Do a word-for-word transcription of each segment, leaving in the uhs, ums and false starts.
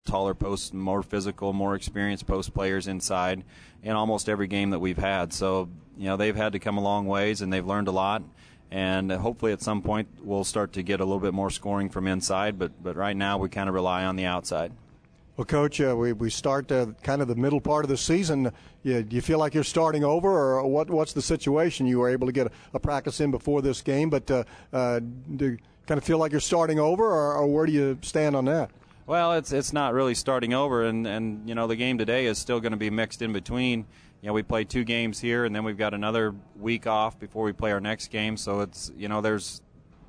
taller posts, more physical, more experienced post players inside in almost every game that we've had. So, you know, they've had to come a long ways, and they've learned a lot. And hopefully at some point we'll start to get a little bit more scoring from inside, but but right now we kind of rely on the outside. Well, Coach, uh, we, we start uh, kind of the middle part of the season. You, do you feel like you're starting over, or what? What's the situation? You were able to get a, a practice in before this game, but uh, uh, do you kind of feel like you're starting over, or, or where do you stand on that? Well, it's it's not really starting over, and, and you know, the game today is still going to be mixed in between. You know, we play two games here, and then we've got another week off before we play our next game. So it's, you know, there's,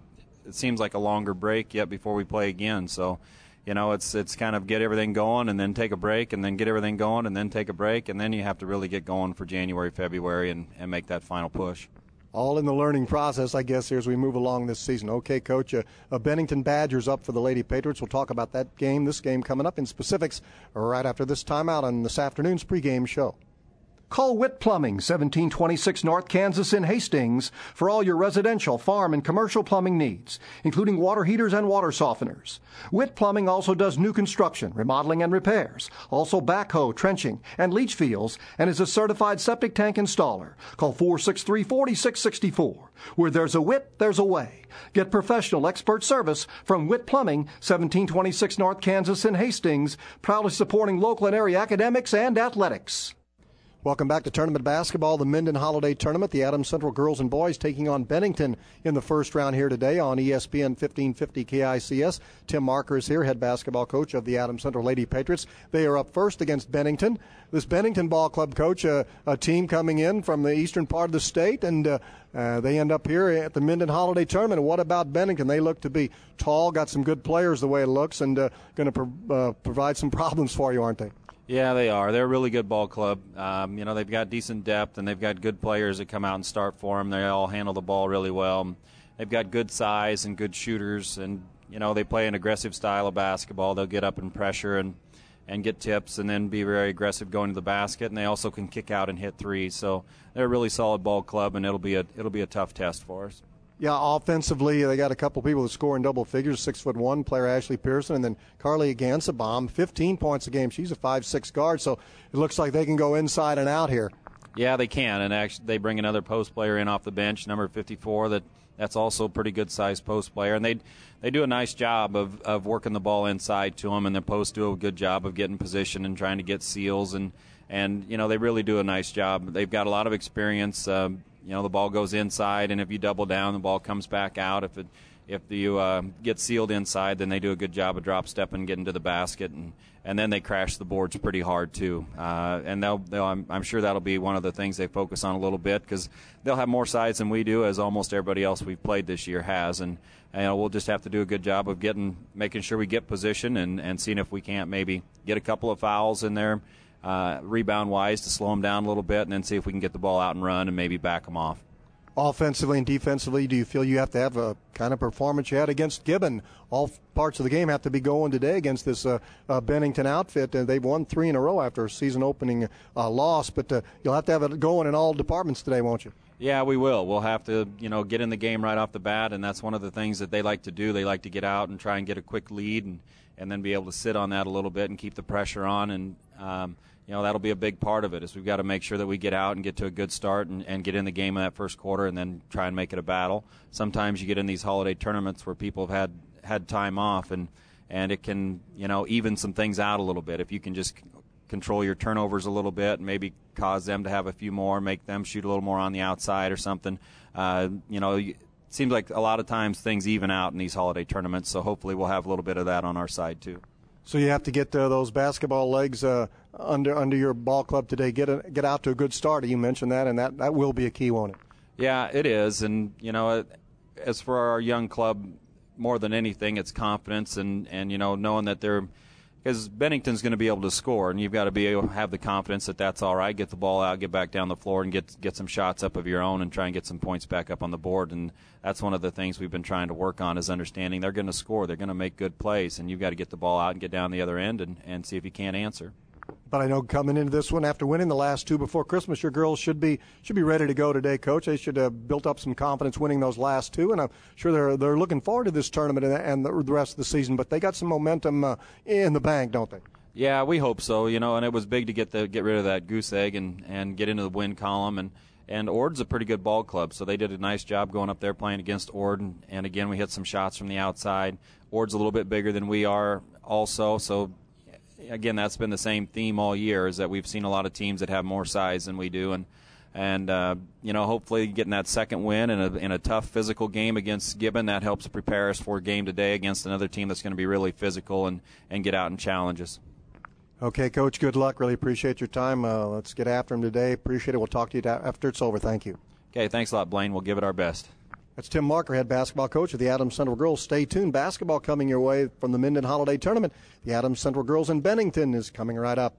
it seems like a longer break yet before we play again. So, you know, it's it's kind of get everything going and then take a break and then get everything going and then take a break, and then you have to really get going for January, February, and, and make that final push. All in the learning process, I guess, here as we move along this season. Okay, Coach, uh, uh, Bennington Badgers up for the Lady Patriots. We'll talk about that game, this game coming up in specifics right after this timeout on this afternoon's pregame show. Call Witt Plumbing, seventeen twenty-six North Kansas in Hastings, for all your residential, farm, and commercial plumbing needs, including water heaters and water softeners. Witt Plumbing also does new construction, remodeling, and repairs, also backhoe, trenching, and leach fields, and is a certified septic tank installer. Call four six three, four six six four. Where there's a Witt, there's a way. Get professional expert service from Witt Plumbing, seventeen twenty-six North Kansas in Hastings, proudly supporting local and area academics and athletics. Welcome back to tournament basketball, the Minden Holiday Tournament. The Adams Central girls and boys taking on Bennington in the first round here today on E S P N fifteen fifty K I C S. Tim Marker is here, head basketball coach of the Adams Central Lady Patriots. They are up first against Bennington. This Bennington ball club, coach, uh, a team coming in from the eastern part of the state, and uh, uh, they end up here at the Minden Holiday Tournament. What about Bennington? They look to be tall, got some good players the way it looks, and uh, going to pro- uh, provide some problems for you, aren't they? Yeah, they are. They're a really good ball club. Um, you know, they've got decent depth, and they've got good players that come out and start for them. They all handle the ball really well. They've got good size and good shooters, and, you know, they play an aggressive style of basketball. They'll get up and pressure and, and get tips and then be very aggressive going to the basket, and they also can kick out and hit threes. So they're a really solid ball club, and it'll be a it'll be a tough test for us. Yeah, offensively, they got a couple people that score in double figures, six foot one player Ashley Pearson, and then Carly Gansabaum, fifteen points a game. She's a five six guard, so it looks like they can go inside and out here. Yeah, they can, and actually they bring another post player in off the bench, number fifty-four, that that's also a pretty good-sized post player, and they they do a nice job of, of working the ball inside to them, and the posts do a good job of getting position and trying to get seals, and, and you know, they really do a nice job. They've got a lot of experience. Um, You know, the ball goes inside, and if you double down, the ball comes back out. If it, if you uh, get sealed inside, then they do a good job of drop stepping, getting to the basket, and, and then they crash the boards pretty hard too. Uh, and they'll, they'll I'm, I'm sure that'll be one of the things they focus on a little bit, because they'll have more size than we do, as almost everybody else we've played this year has. And you know, we'll just have to do a good job of getting, making sure we get position and, and seeing if we can't maybe get a couple of fouls in there. Uh, rebound-wise to slow them down a little bit, and then see if we can get the ball out and run and maybe back them off. Offensively and defensively, do you feel you have to have a kind of performance you had against Gibbon? All parts of the game have to be going today against this uh, uh, Bennington outfit, and they've won three in a row after a season-opening uh, loss. But uh, you'll have to have it going in all departments today, won't you? Yeah, we will. We'll have to, you know, get in the game right off the bat, and that's one of the things that they like to do. They like to get out and try and get a quick lead, and, and then be able to sit on that a little bit and keep the pressure on. And um, you know, that'll be a big part of it, is we've got to make sure that we get out and get to a good start and, and get in the game in that first quarter, and then try and make it a battle. Sometimes you get in these holiday tournaments where people have had, had time off, and, and it can, you know, even some things out a little bit. If you can just control your turnovers a little bit, and maybe cause them to have a few more, make them shoot a little more on the outside or something. Uh, you know, it seems like a lot of times things even out in these holiday tournaments, so hopefully we'll have a little bit of that on our side too. So you have to get uh, those basketball legs uh, under under your ball club today. Get a, get out to a good start. You mentioned that, and that, that will be a key, won't it? Yeah, it is. And, you know, as for our young club, more than anything, it's confidence and, and you know, knowing that they're – because Bennington's going to be able to score, and you've got to be able to have the confidence that that's all right, get the ball out, get back down the floor, and get get some shots up of your own and try and get some points back up on the board. And that's one of the things we've been trying to work on, is understanding they're going to score. They're going to make good plays, and you've got to get the ball out and get down the other end and, and see if you can't answer. But I know coming into this one, after winning the last two before Christmas, your girls should be should be ready to go today, Coach. They should have built up some confidence winning those last two, and I'm sure they're they're looking forward to this tournament and, and the, the rest of the season. But they got some momentum uh, in the bank, don't they? Yeah, we hope so. You know, and it was big to get the get rid of that goose egg and, and get into the win column. And and Ord's a pretty good ball club, so they did a nice job going up there playing against Ord. And, and again, we hit some shots from the outside. Ord's a little bit bigger than we are, also, so. Again, that's been the same theme all year, is that we've seen a lot of teams that have more size than we do, and and uh, you know, hopefully getting that second win in a in a tough physical game against Gibbon, that helps prepare us for a game today against another team that's going to be really physical and and get out and challenge us. Okay, Coach, good luck. Really appreciate your time. Uh, let's get after him today. Appreciate it. We'll talk to you after it's over. Thank you. Okay, thanks a lot, Blaine. We'll give it our best. That's Tim Marker, head basketball coach of the Adams Central Girls. Stay tuned. Basketball coming your way from the Minden Holiday Tournament. The Adams Central Girls in Bennington is coming right up.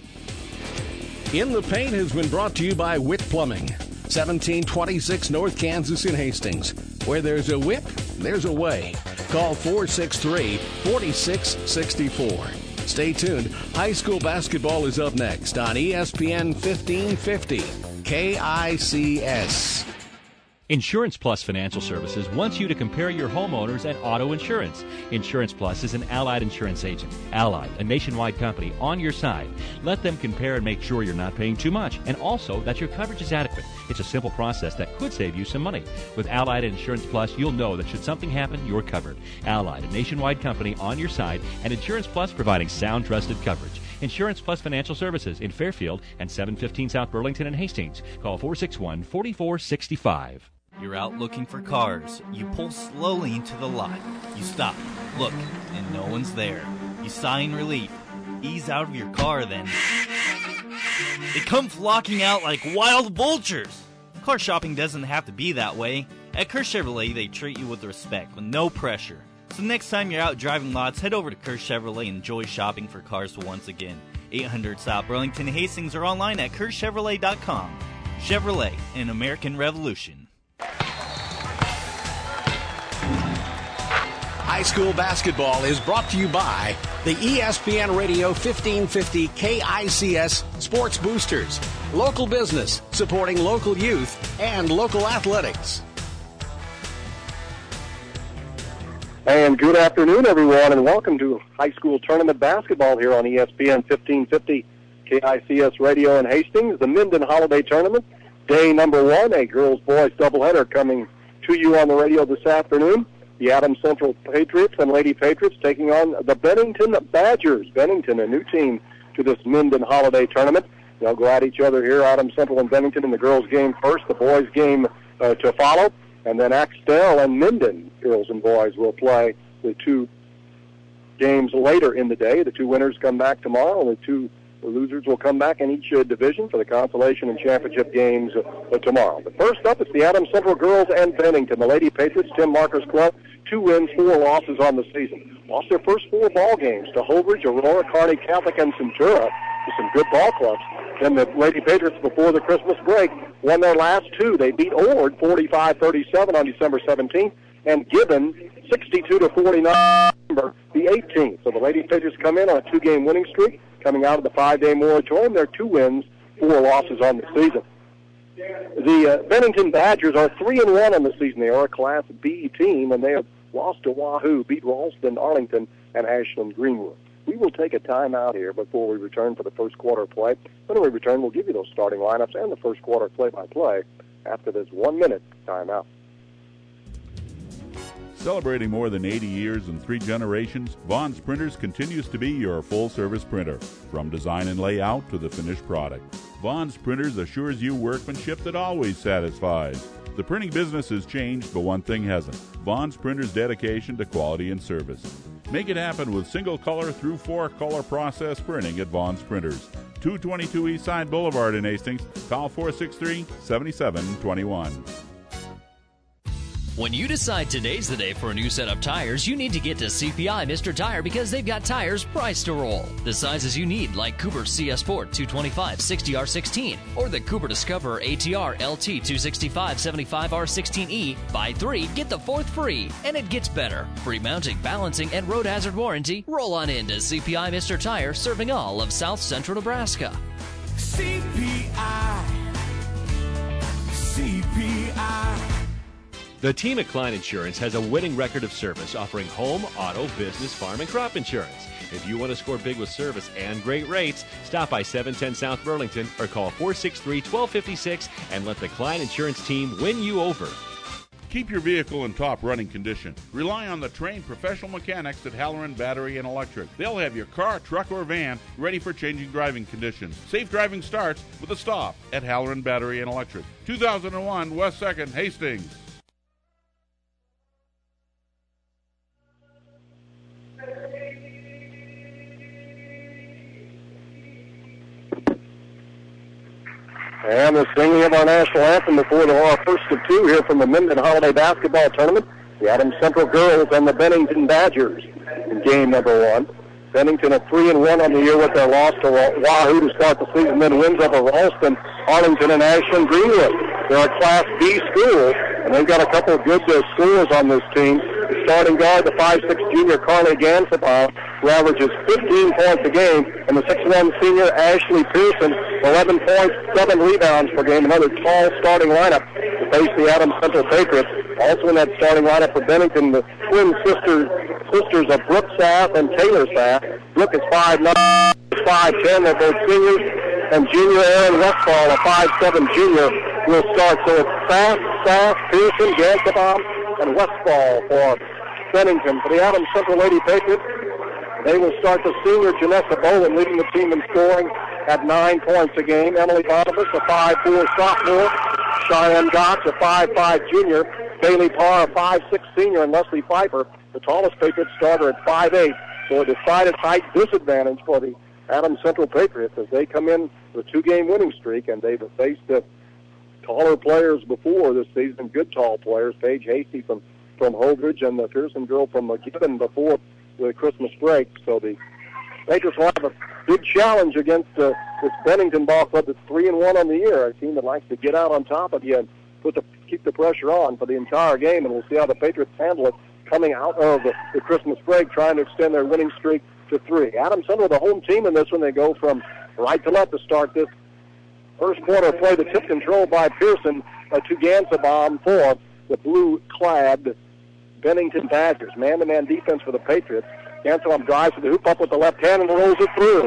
In the Paint has been brought to you by Witt Plumbing, seventeen twenty-six North Kansas in Hastings. Where there's a whip, there's a way. Call four six three, four six six four. Stay tuned. High school basketball is up next on E S P N fifteen fifty K I C S. Insurance Plus Financial Services wants you to compare your homeowners and auto insurance. Insurance Plus is an Allied insurance agent. Allied, a nationwide company, on your side. Let them compare and make sure you're not paying too much, and also that your coverage is adequate. It's a simple process that could save you some money. With Allied Insurance Plus, you'll know that should something happen, you're covered. Allied, a nationwide company, on your side, and Insurance Plus providing sound, trusted coverage. Insurance Plus Financial Services in Fairfield and seven fifteen South Burlington and Hastings. Call four six one, four four six five. You're out looking for cars. You pull slowly into the lot. You stop, look, and no one's there. You sigh in relief. Ease out of your car, then they come flocking out like wild vultures. Car shopping doesn't have to be that way. At Kerr Chevrolet, they treat you with respect, with no pressure. So next time you're out driving lots, head over to Kerr Chevrolet and enjoy shopping for cars once again. eight hundred South Burlington, Hastings, or online at kerr chevrolet dot com. Chevrolet, an American Revolution. High school basketball is brought to you by the E S P N Radio fifteen fifty K I C S Sports Boosters. Local business supporting local youth and local athletics. And good afternoon, everyone, and welcome to high school tournament basketball here on E S P N fifteen fifty K I C S Radio in Hastings. The Minden Holiday Tournament, day number one, a girls-boys doubleheader coming to you on the radio this afternoon. The Adams Central Patriots and Lady Patriots taking on the Bennington Badgers. Bennington, a new team to this Minden Holiday Tournament. They'll go at each other here, Adams Central and Bennington, in the girls' game first, the boys' game uh, to follow. And then Axtell and Minden, girls and boys, will play the two games later in the day. The two winners come back tomorrow, and the two losers will come back in each uh, division for the consolation and championship games uh, tomorrow. But first up, it's the Adams Central girls and Bennington. The Lady Patriots, Tim Marker's club, two wins, four losses on the season. Lost their first four ball games to Holdridge, Aurora, Kearney Catholic, and Centura, with some good ball clubs. Then the Lady Patriots, before the Christmas break, won their last two. They beat Ord forty-five thirty-seven on December seventeenth, and Gibbon sixty-two to forty-nine on the eighteenth. So the Lady Patriots come in on a two-game winning streak. Coming out of the five-day moratorium, they're two wins, four losses on the season. The uh, Bennington Badgers are three and one on the season. They are a Class B team, and they have lost to Wahoo, beat Ralston, Arlington, and Ashland Greenwood. We will take a timeout here before we return for the first quarter play. When we return, we'll give you those starting lineups and the first quarter play-by-play after this one-minute timeout. Celebrating more than eighty years and three generations, Vaughn's Printers continues to be your full-service printer, from design and layout to the finished product. Vaughn's Printers assures you workmanship that always satisfies. The printing business has changed, but one thing hasn't: Vaughn's Printers' dedication to quality and service. Make it happen with single-color through four-color process printing at Vaughn's Printers. two twenty-two Eastside Boulevard in Hastings. Call four six three, seven seven two one. When you decide today's the day for a new set of tires, you need to get to C P I Mister Tire because they've got tires priced to roll. The sizes you need, like Cooper C S Sport two twenty-five sixty R sixteen or the Cooper Discoverer A T R L T two sixty-five seventy-five R sixteen E. Buy three, get the fourth free. And it gets better. Free mounting, balancing, and road hazard warranty. Roll on in to C P I Mister Tire, serving all of South Central Nebraska. C P I. C P I. The team at Klein Insurance has a winning record of service, offering home, auto, business, farm, and crop insurance. If you want to score big with service and great rates, stop by seven ten South Burlington or call four six three, one two five six and let the Klein Insurance team win you over. Keep your vehicle in top running condition. Rely on the trained professional mechanics at Halloran Battery and Electric. They'll have your car, truck, or van ready for changing driving conditions. Safe driving starts with a stop at Halloran Battery and Electric. two thousand one West second, Hastings. And the singing of our national anthem before the our first of two here from the Minden Holiday Basketball Tournament. The Adams Central Girls and the Bennington Badgers in game number one. Bennington at three and one on the year with their loss to Wahoo to start the season, then wins over Ralston, Arlington, and Ashland Greenwood. They're a Class B school, and they've got a couple of good uh, scorers on this team. The starting guard, the five six junior Carly Gansabon, who averages fifteen points a game, and the six one senior Ashley Pearson, eleven points, seven rebounds per game. Another tall starting lineup to face the Adams Central Patriots. Also in that starting lineup for Bennington, the twin sisters, sisters of Brooke Saff and Taylor Saff. Brooke is five nine, five ten. They're both seniors. And junior Aaron Westfall, a five seven junior, will start. So it's Saff, Saff, Pearson, Gansabon, and Westfall for Bennington. For the Adams Central Lady Patriots, they will start the senior Janessa Bowen, leading the team in scoring at nine points a game. Emily Bonifus, a five four sophomore. Cheyenne Gotch, a five five junior. Bailey Parr, a five six senior. And Leslie Pfeiffer, the tallest Patriot starter, at five eight. So a decided height disadvantage for the Adams Central Patriots as they come in with a two-game winning streak, and they've faced uh, taller players before this season, good tall players. Paige Hasty from, from Holdridge and the Pearson girl from McGibbon before the Christmas break. So the Patriots will have a big challenge against uh, this Bennington ball club that's three and one on the year, a team that likes to get out on top of you and put the, keep the pressure on for the entire game, and we'll see how the Patriots handle it coming out of the, the Christmas break, trying to extend their winning streak to three. Adams Central, the home team in this one, they go from right to left to start this first quarter play. The tip controlled by Pearson uh, to Gansabon for the blue-clad Bennington Badgers. Man-to-man defense for the Patriots. Gansabon drives to the hoop up with the left hand and rolls it through.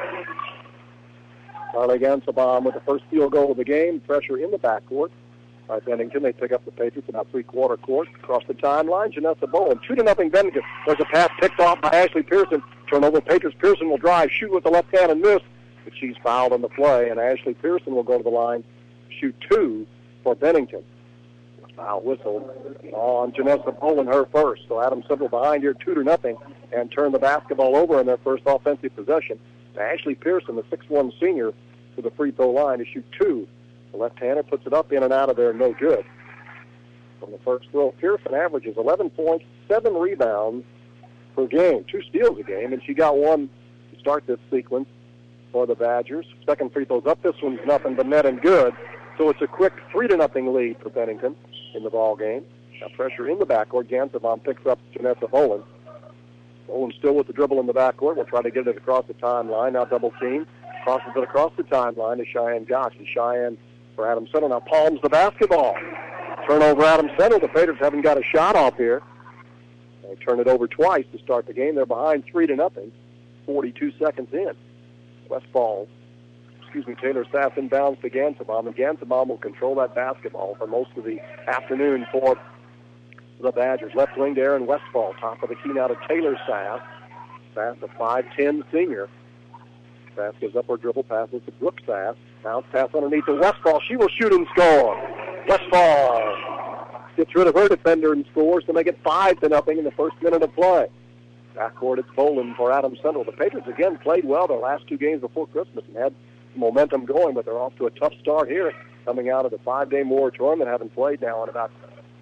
Carly Gansabon with the first field goal of the game. Pressure in the backcourt by Bennington. They pick up the Patriots about three-quarter court across the timeline. Janessa Bowen, two to nothing Bennington. There's a pass picked off by Ashley Pearson. Turnover Patriots. Pearson will drive, shoot with the left hand and miss, but she's fouled on the play, and Ashley Pearson will go to the line, shoot two for Bennington. Foul whistle on Janessa Bowen, her first. So Adams Central behind here, two to nothing, and turn the basketball over in their first offensive possession. Ashley Pearson, the six one senior, to the free throw line to shoot two. The left-hander puts it up in and out of there, no good. From the first throw, Pearson averages eleven points, seven rebounds per game, two steals a game, and she got one to start this sequence for the Badgers. Second free throw's up. This one's nothing but net and good. So it's a quick three to nothing lead for Bennington in the ball game. Now pressure in the backcourt. Gansabon picks up Janessa Bowen. Bowen still with the dribble in the backcourt. We'll try to get it across the timeline. Now double team. Crosses it across the timeline to Cheyenne Gotch. And Cheyenne for Adams Central now palms the basketball. Turnover Adams Central. The Patriots haven't got a shot off here. They turn it over twice to start the game. They're behind three to nothing. forty-two seconds in. Westfall, excuse me, Taylor Saff inbounds to Gansabon, and Gansabon will control that basketball for most of the afternoon for the Badgers. Left wing to Aaron Westfall. Top of the key now to Taylor Saff. Saff, a five ten senior. Saff gives up her dribble, passes to Brooke Saff. Bounce pass underneath to Westfall. She will shoot and score. Westfall gets rid of her defender and scores to make it five to nothing in the first minute of play. Backcourt, it's Boland for Adams Central. The Patriots again played well their last two games before Christmas and had momentum going, but they're off to a tough start here, coming out of the five-day moratorium and haven't played now in about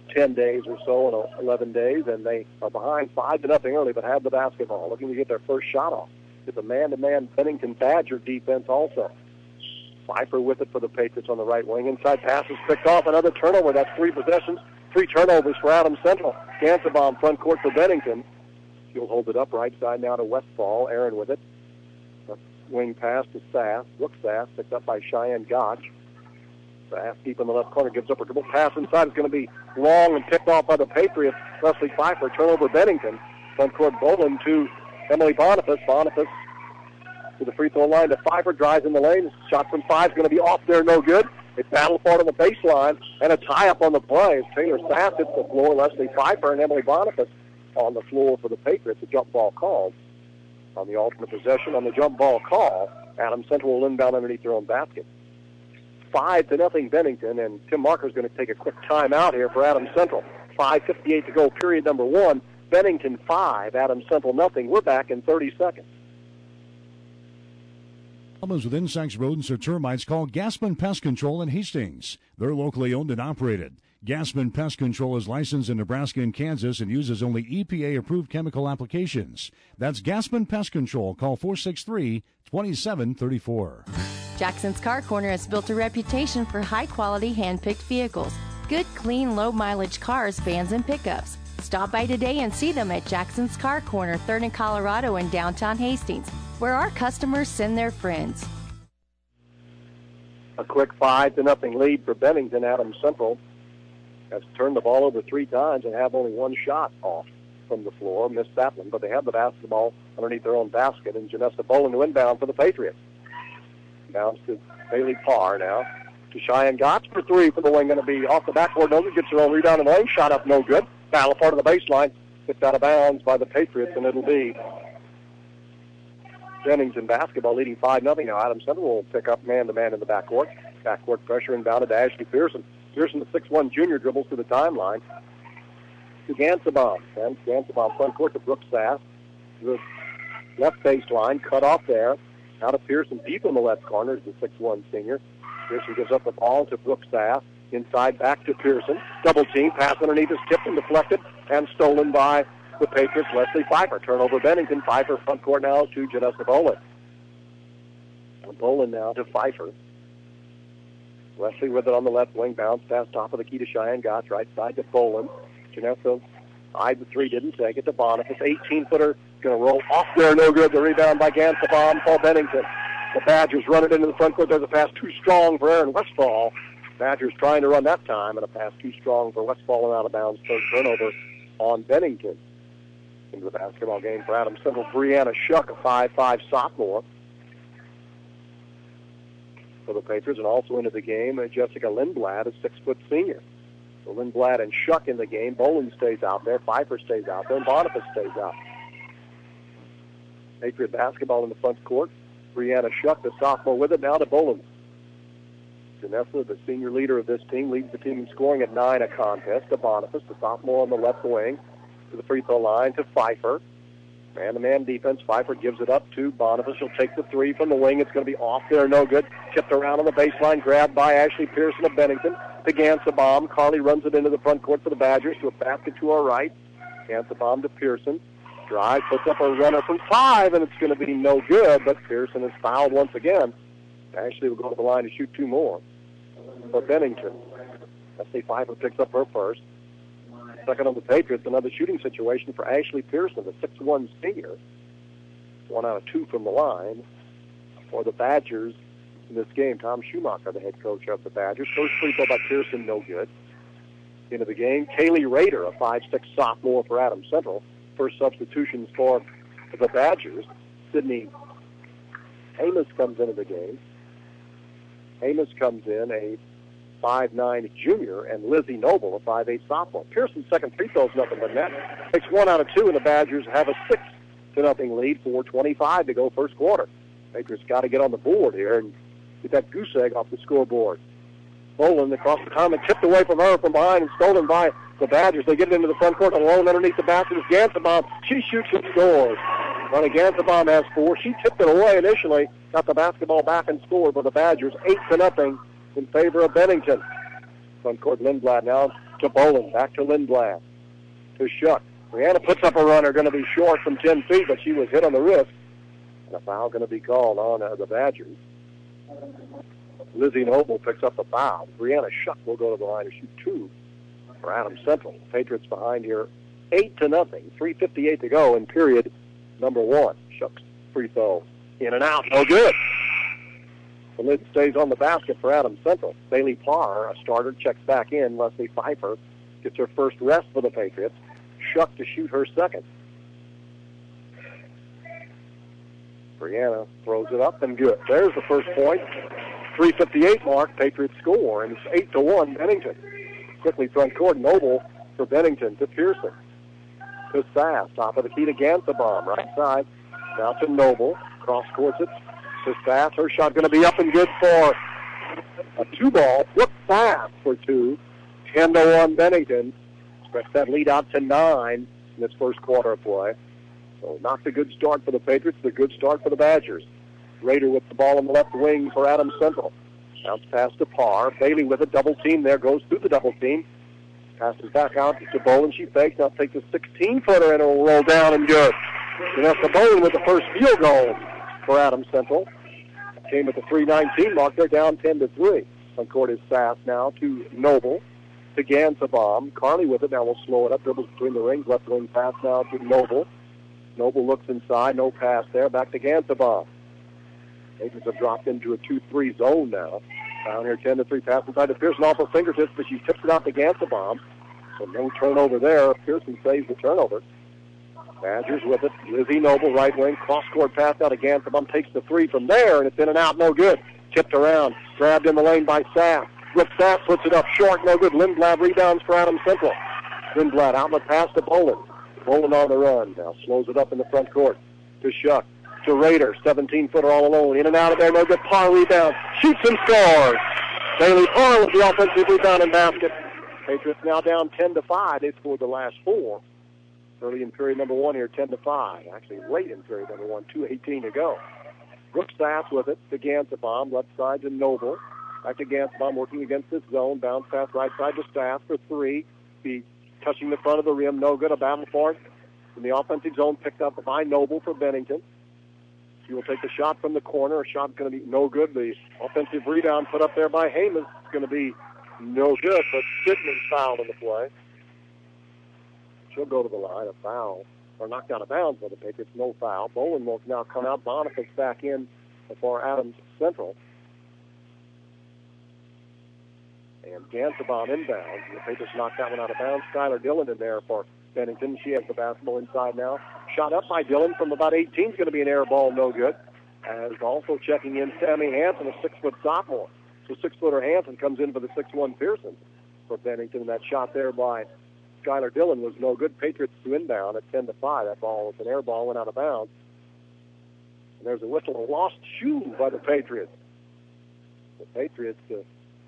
ten days or so, and eleven days, and they are behind five to nothing early, but have the basketball, looking to get their first shot off. It's a man-to-man Bennington Badger defense also. Pfeiffer with it for the Patriots on the right wing. Inside pass is picked off. Another turnover. That's three possessions. Three turnovers for Adams Central. Gansabaum front court for Bennington. He'll hold it up right side now to Westfall. Aaron with it. A wing pass to Sass. Brooks Sass picked up by Cheyenne Gotch. Sass deep in the left corner gives up a dribble pass inside. It's going to be long and picked off by the Patriots. Leslie Pfeiffer. Turnover Bennington. Front court Boland to Emily Boniface. Boniface to the free throw line to Pfeiffer. Drives in the lane. Shot from five is going to be off there. No good. It's battle fought on the baseline and a tie-up on the play. Taylor Sass hits the floor. Leslie Pfeiffer and Emily Boniface on the floor for the Patriots. A jump ball called on the alternate possession. On the jump ball call, Adams Central will inbound underneath their own basket. Five to nothing Bennington, and Tim Marker's going to take a quick timeout here for Adams Central. five fifty-eight to go, period number one. Bennington five, Adams Central nothing. We're back in thirty seconds. Problems with insects, rodents, or termites, call Gaspin Pest Control in Hastings. They're locally owned and operated. Gaspin Pest Control is licensed in Nebraska and Kansas and uses only E P A-approved chemical applications. That's Gaspin Pest Control. Call four six three, two seven three four. Jackson's Car Corner has built a reputation for high-quality hand-picked vehicles. Good, clean, low-mileage cars, vans, and pickups. Stop by today and see them at Jackson's Car Corner, third and Colorado in downtown Hastings, where our customers send their friends. A quick five to nothing lead for Bennington. Adams Central has turned the ball over three times and have only one shot off from the floor. Missed that one, but they have the basketball underneath their own basket. And Janessa Boland to inbound for the Patriots. Bounce to Bailey Parr now. To Cheyenne Gotch for three for the wing. Going to be off the backboard. No good. Gets her own rebound in the lane. Shot up, no good. Battle part of the baseline. Kicked out of bounds by the Patriots, and it'll be Bennington basketball leading five nothing now. Adams Central will pick up man-to-man in the backcourt. Backcourt pressure inbounded to Ashley Pearson. Pearson, the six one junior, dribbles to the timeline. To Gansabaum. And Gansabaum front court to Brooks Sass. The left baseline, cut off there. Now to Pearson, deep in the left corner is the six one senior. Pearson gives up the ball to Brooks Sass. Inside back to Pearson. Double team, pass underneath is tipped and deflected and stolen by the Patriots. Leslie Pfeiffer. Turnover Bennington. Pfeiffer front court now to Janessa Boland. Boland now to Pfeiffer. Leslie with it on the left wing. Bounce pass top of the key to Cheyenne Gotch. Right side to Boland. Janessa eyed the three, didn't take it to Boniface. eighteen-footer going to roll off there. No good. The rebound by Gansabaum. Paul Bennington. The Badgers run it into the front court. There's a pass too strong for Aaron Westfall. Badgers trying to run that time, and a pass too strong for Westfall and out of bounds. Third turnover on Bennington. Into the basketball game for Adams Central. Brianna Shuck, a five five sophomore for the Patriots, and also into the game, uh, Jessica Lindblad, a six-foot senior. So Lindblad and Shuck in the game. Boland stays out there. Pfeiffer stays out there. And Boniface stays out. Patriot basketball in the front court. Brianna Shuck, the sophomore, with it now to Boland. Janessa, the senior leader of this team, leads the team in scoring at nine a contest. To Boniface, the sophomore on the left wing, to the free throw line to Pfeiffer. Man-to-man defense. Pfeiffer gives it up to Boniface. She'll take the three from the wing. It's going to be off there. No good. Tipped around on the baseline. Grabbed by Ashley Pearson of Bennington. To Gansabaum. Carly runs it into the front court for the Badgers to a basket to our right. Gansabaum to Pearson. Drive, puts up a runner from five, and it's going to be no good, but Pearson is fouled once again. Ashley will go to the line to shoot two more for Bennington. Leslie Pfeiffer picks up her first. Second on the Patriots, another shooting situation for Ashley Pearson, the six one senior. One out of two from the line for the Badgers in this game. Tom Schumacher, the head coach of the Badgers. First free throw by Pearson, no good. Into the game, Kaylee Rader, a five six sophomore for Adams Central. First substitutions for the Badgers. Sydney Amos comes into the game. Amos comes in, a five nine junior, and Lizzie Noble, a five eight sophomore. Pearson's second free throw is nothing but net. Takes one out of two, and the Badgers have a six to nothing lead. four twenty-five to go first quarter. Patriots got to get on the board here and get that goose egg off the scoreboard. Boland across the time and tipped away from her from behind and stolen by the Badgers. They get it into the front court alone underneath the basket is Gansabaum. She shoots and scores. Ronnie Gansabaum has four. She tipped it away initially, got the basketball back and scored for the Badgers, eight to nothing in favor of Bennington. Front court Lindblad now to Bolin. Back to Lindblad. To Shuck. Brianna puts up a runner, going to be short from ten feet, but she was hit on the wrist. And a foul going to be called on uh, the Badgers. Lizzie Noble picks up the foul. Brianna Shuck will go to the line to shoot two for Adams Central. Patriots behind here, eight to nothing. three fifty-eight to go in period number one. Shuck's free throw in and out, no good. The lid stays on the basket for Adams Central. Bailey Parr, a starter, checks back in. Leslie Pfeiffer gets her first rest for the Patriots. Shuck to shoot her second. Brianna throws it up and good. There's the first point. three fifty-eight mark, Patriots score, and it's eight to one Bennington. Quickly front court, Noble for Bennington to Pearson. To Sass, top of the key to Gansabaum, right side. Now to Noble, cross courts it to Sass. Her shot going to be up and good for a two ball. Flip pass for two. ten to one Bennington. Stretch that lead out to nine in this first quarter of play. So not the good start for the Patriots, the good start for the Badgers. Rader with the ball on the left wing for Adams Central. Bounce pass to Parr. Bailey with a double team there, goes through the double team. Passes back out to Bolin. She fakes. Now takes a sixteen-footer and it'll roll down and good. Vanessa Bolin with the first field goal for Adams Central. Came at the three nineteen mark. They're down ten to three. On court is Sass now to Noble. To Gansabaum. Carney with it. Now we'll slow it up. Dribbles between the rings. Left wing pass now to Noble. Noble looks inside. No pass there. Back to Gansabaum. Patriots have dropped into a two three zone now. Down here, ten to three pass inside to Pearson off her fingertips, but she tips it out to Gansabaum. So no turnover there. Pearson saves the turnover. Badgers with it. Lizzie Noble, right wing. Cross-court pass out to Gansabaum. Takes the three from there, and it's in and out. No good. Tipped around. Grabbed in the lane by Sass. Rick Sass puts it up short. No good. Lindblad rebounds for Adams Central. Lindblad outlet pass to Bolin. Bolin on the run. Now slows it up in the front court to Shuck. To Rader, seventeen-footer all alone. In and out of there, no good. Parr rebound. Shoots and scores. Bailey Parr with the offensive rebound and basket. Patriots now down ten to five. They scored the last four. Early in period number one here, ten to five. Actually, late in period number one, two eighteen to go. Brooks Sass with it to Gansabaum. Left side to Noble. Back to Gansabaum working against this zone. Bounce pass right side to Sass for three. Be touching the front of the rim. No good. A battle for it. In the offensive zone, picked up by Noble for Bennington. He will take the shot from the corner. A shot going to be no good. The offensive rebound put up there by Heyman is going to be no good, but Sidney's fouled in the play. She'll go to the line. A foul, or knocked out of bounds by the Patriots. No foul. Bolin will now come out. Boniface back in for Adams Central. And Gansabaum inbounds. The Patriots knocked that one out of bounds. Skylar Dillon in there for Bennington. She has the basketball inside now. Shot up by Dillon from about eighteen is going to be an air ball, no good. As also checking in Sammy Hanson, a six-foot sophomore. So six-footer Hanson comes in for the six one Pearson for Bennington. That shot there by Skylar Dillon was no good. Patriots to inbound at ten to five. That ball was an air ball, went out of bounds. And there's a whistle, a lost shoe by the Patriots. The Patriots, uh,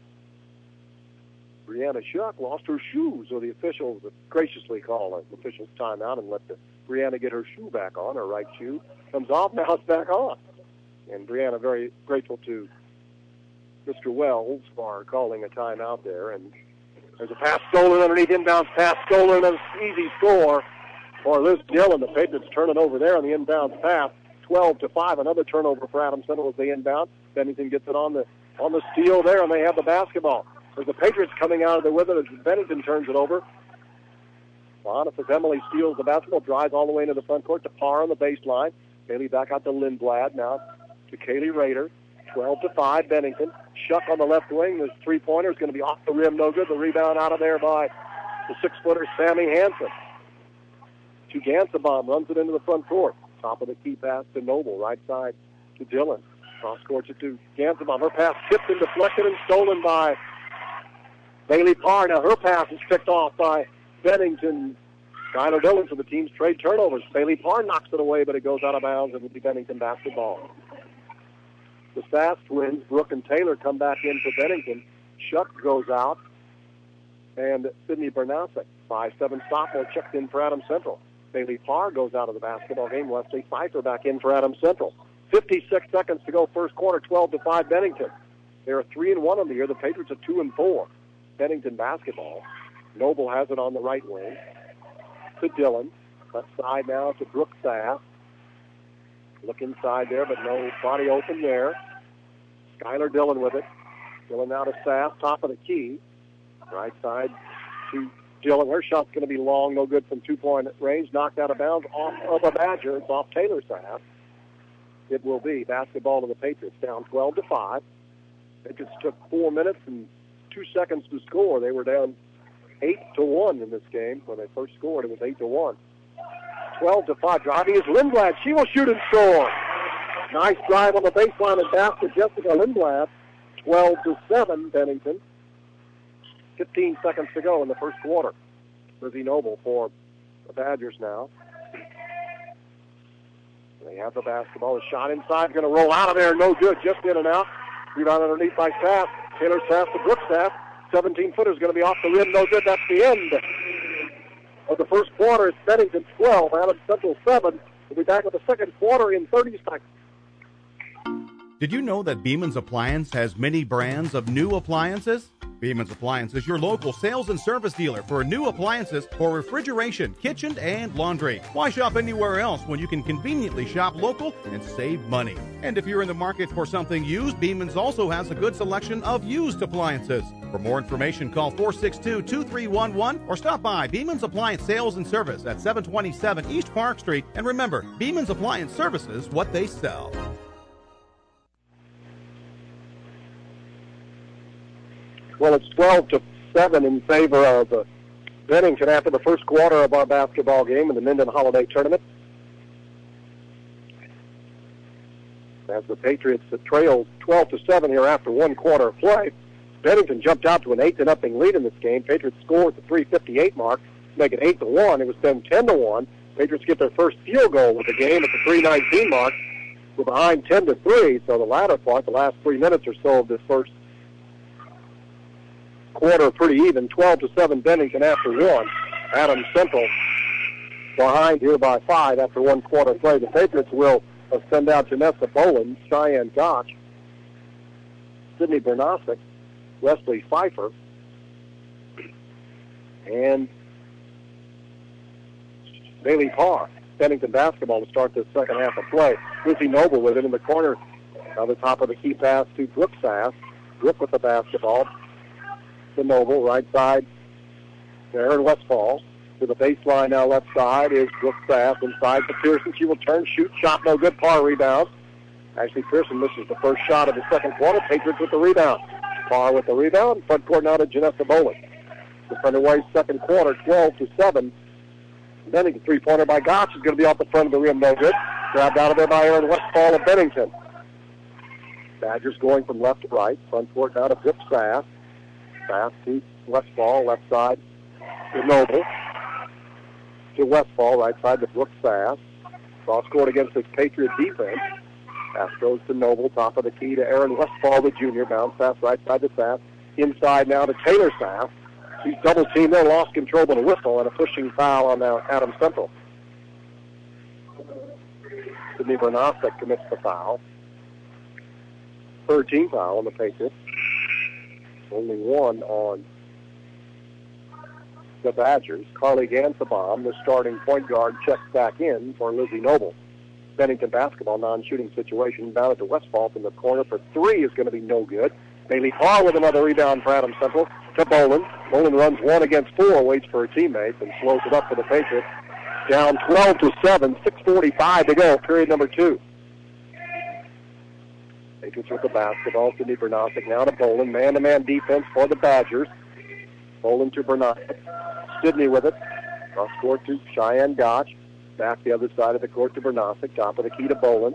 Brianna Shuck lost her shoe, so the officials graciously call an official's timeout and let the Brianna get her shoe back on. Her right shoe comes off, now it's back on. And Brianna very grateful to Mister Wells for calling a timeout there. And there's a pass stolen underneath, inbounds pass stolen, an easy score for Liz Dillon. The Patriots turn it over there on the inbounds pass, twelve to five. Another turnover for Adams Central as they inbound. Bennington gets it on the on the steal there, and they have the basketball. There's the Patriots coming out of there with it as Bennington turns it over. Boniface Emily steals the basketball, drives all the way into the front court to Parr on the baseline. Bailey back out to Lindblad now to Kaylee Rader. twelve to five, Bennington. Shuck on the left wing. The three-pointer is going to be off the rim, no good. The rebound out of there by the six-footer Sammy Hanson. To Gansabaum, runs it into the front court. Top of the key pass to Noble, right side to Dillon. Cross court to Gansabaum. Her pass tipped and deflected and stolen by Bailey Parr. Now her pass is picked off by Bennington. Skylar Dillon for the team's trade turnovers. Bailey Parr knocks it away, but it goes out of bounds and will be Bennington basketball. The Sass twins, Brooke and Taylor, come back in for Bennington. Shuck goes out. And Sydney Bernasek, five seven sophomore, checked in for Adams Central. Bailey Parr goes out of the basketball game. Leslie Pfeiffer back in for Adams Central. fifty-six seconds to go, first quarter, twelve to five Bennington. They're three and one on the year. The Patriots are two and four. Bennington basketball. Noble has it on the right wing to Dillon. Left side now to Brooke Sass. Look inside there, but nobody open there. Skylar Dillon with it. Dillon now to Sass, top of the key. Right side to Dillon. Her shot's going to be long, no good from two-point range. Knocked out of bounds off of a Badger. It's off Taylor Sass. It will be basketball to the Patriots, down twelve to five. Patriots took four minutes and two seconds to score. They were down eight to one in this game. When they first scored, it was eight to one. twelve to five. Driving is Lindblad. She will shoot and score. Nice drive on the baseline and basket, Jessica Lindblad. twelve to seven, Bennington. fifteen seconds to go in the first quarter. Lizzie Noble for the Badgers now. They have the basketball. The shot inside, going to roll out of there. No good. Just in and out. Rebound underneath by Sass. Taylor Sass to Brooke Sass. seventeen-footer is going to be off the rim. No good. That's the end of the first quarter. It's Bennington twelve. Adams Central seven. We'll be back with the second quarter in thirty seconds. Did you know that Beeman's Appliance has many brands of new appliances? Beeman's Appliance is your local sales and service dealer for new appliances for refrigeration, kitchen, and laundry. Why shop anywhere else when you can conveniently shop local and save money? And if you're in the market for something used, Beeman's also has a good selection of used appliances. For more information, call four six two, two three one one or stop by Beeman's Appliance Sales and Service at seven twenty-seven East Park Street. And remember, Beeman's Appliance Services, what they sell. Well, it's twelve to seven in favor of uh, Bennington after the first quarter of our basketball game in the Minden Holiday Tournament. As the Patriots trail twelve to seven here after one quarter of play, Bennington jumped out to an eight to nothing lead in this game. Patriots scored at the three fifty-eight mark, make it eight to one. It was then ten to one. Patriots get their first field goal of the game at the three nineteen mark. We're behind ten to three, so the latter part, the last three minutes or so of this first quarter, pretty even. twelve to seven Bennington after one. Adams Central behind here by five after one quarter play. The Patriots will uh, send out Janessa Boland, Cheyenne Gotch, Sydney Bernasic, Wesley Pfeiffer, and Bailey Parr. Bennington basketball to start this second half of play. Lizzie Noble with it in the corner. On the top of the key pass to Brooke Sass. Brooke with the basketball. To Noble, right side to Aaron Westfall. To the baseline now, left side is Brooke Sass. Inside to Pearson. She will turn, shoot, shot, no good. Parr rebound. Actually, Pearson misses the first shot of the second quarter. Patriots with the rebound. Parr with the rebound. Front court now to Janessa Boland. Just underway second quarter, twelve to seven. Bennington three-pointer by Gotch is going to be off the front of the rim, no good. Grabbed out of there by Aaron Westfall of Bennington. Badgers going from left to right. Front court now to Brooke Sass. Sass to Westfall, left side to Noble. To Westfall, right side to Brooke Sass. Cross court against the Patriot defense. Pass goes to Noble, top of the key to Aaron Westfall, the junior. Bounce pass right side to Sass. Inside now to Taylor Sass. He's double teamed there, lost control with a whistle and a pushing foul on now Adams Central. Sydney Bernasic commits the foul. Third team foul on the Patriots. Only one on the Badgers. Carly Gansabaum, the starting point guard, checks back in for Lizzie Noble. Bennington basketball, non-shooting situation. Bounded to Westfall from the corner for three is going to be no good. Bailey Parr with another rebound for Adams Central to Boland. Boland runs one against four, waits for her teammates, and slows it up for the Patriots. Down twelve to seven, six forty-five to go, period number two. Patriots with the basketball. Sydney Bernasic now to Boland. Man-to-man defense for the Badgers. Boland to Bernasic. Sydney with it. Cross court to Cheyenne Gotch. Back the other side of the court to Bernasic. Top of the key to Boland.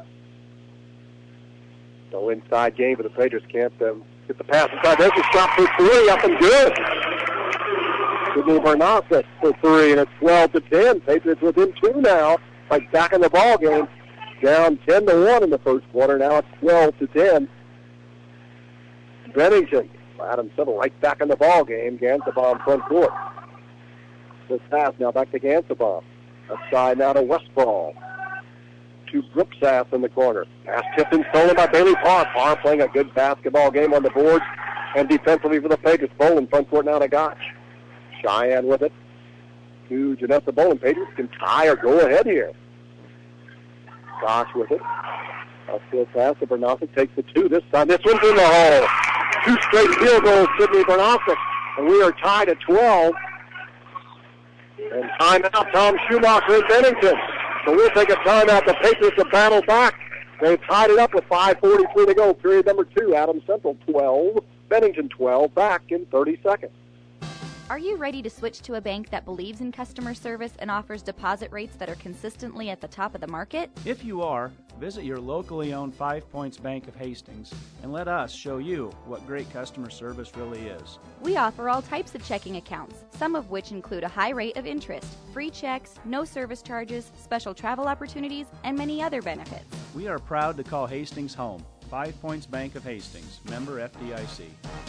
No inside game for the Patriots. Can't um, get the pass inside. There's a shot for three. Up and good. Sydney Bernasic for three, and it's twelve to ten. Patriots within two now. Like back in the ball game. Down ten to one in the first quarter. Now it's twelve to ten. Bennington. Adams Central right back in the ball game. Gansabaum front court. This pass now back to Gansabaum. Outside now to Westfall. To Brooke Sass in the corner. Pass tipped and stolen by Bailey Parr. Parr playing a good basketball game on the boards and defensively for the Patriots. Boland front court now to Gotch. Cheyenne with it to Janessa Bolin. Patriots can tie or go ahead here. Gosh with it. Upfield pass to Bernosic. Takes the two this time. This one's in the hole. Two straight field goals, Sydney Bernosic. And we are tied at twelve. And timeout, Tom Schumacher in Bennington. So we'll take a timeout. The Patriots will battle back. They've tied it up with five forty-three to go. Period number two. Adams Central twelve. Bennington twelve. Back in thirty seconds. Are you ready to switch to a bank that believes in customer service and offers deposit rates that are consistently at the top of the market? If you are, visit your locally owned Five Points Bank of Hastings and let us show you what great customer service really is. We offer all types of checking accounts, some of which include a high rate of interest, free checks, no service charges, special travel opportunities, and many other benefits. We are proud to call Hastings home. Five Points Bank of Hastings, member F D I C.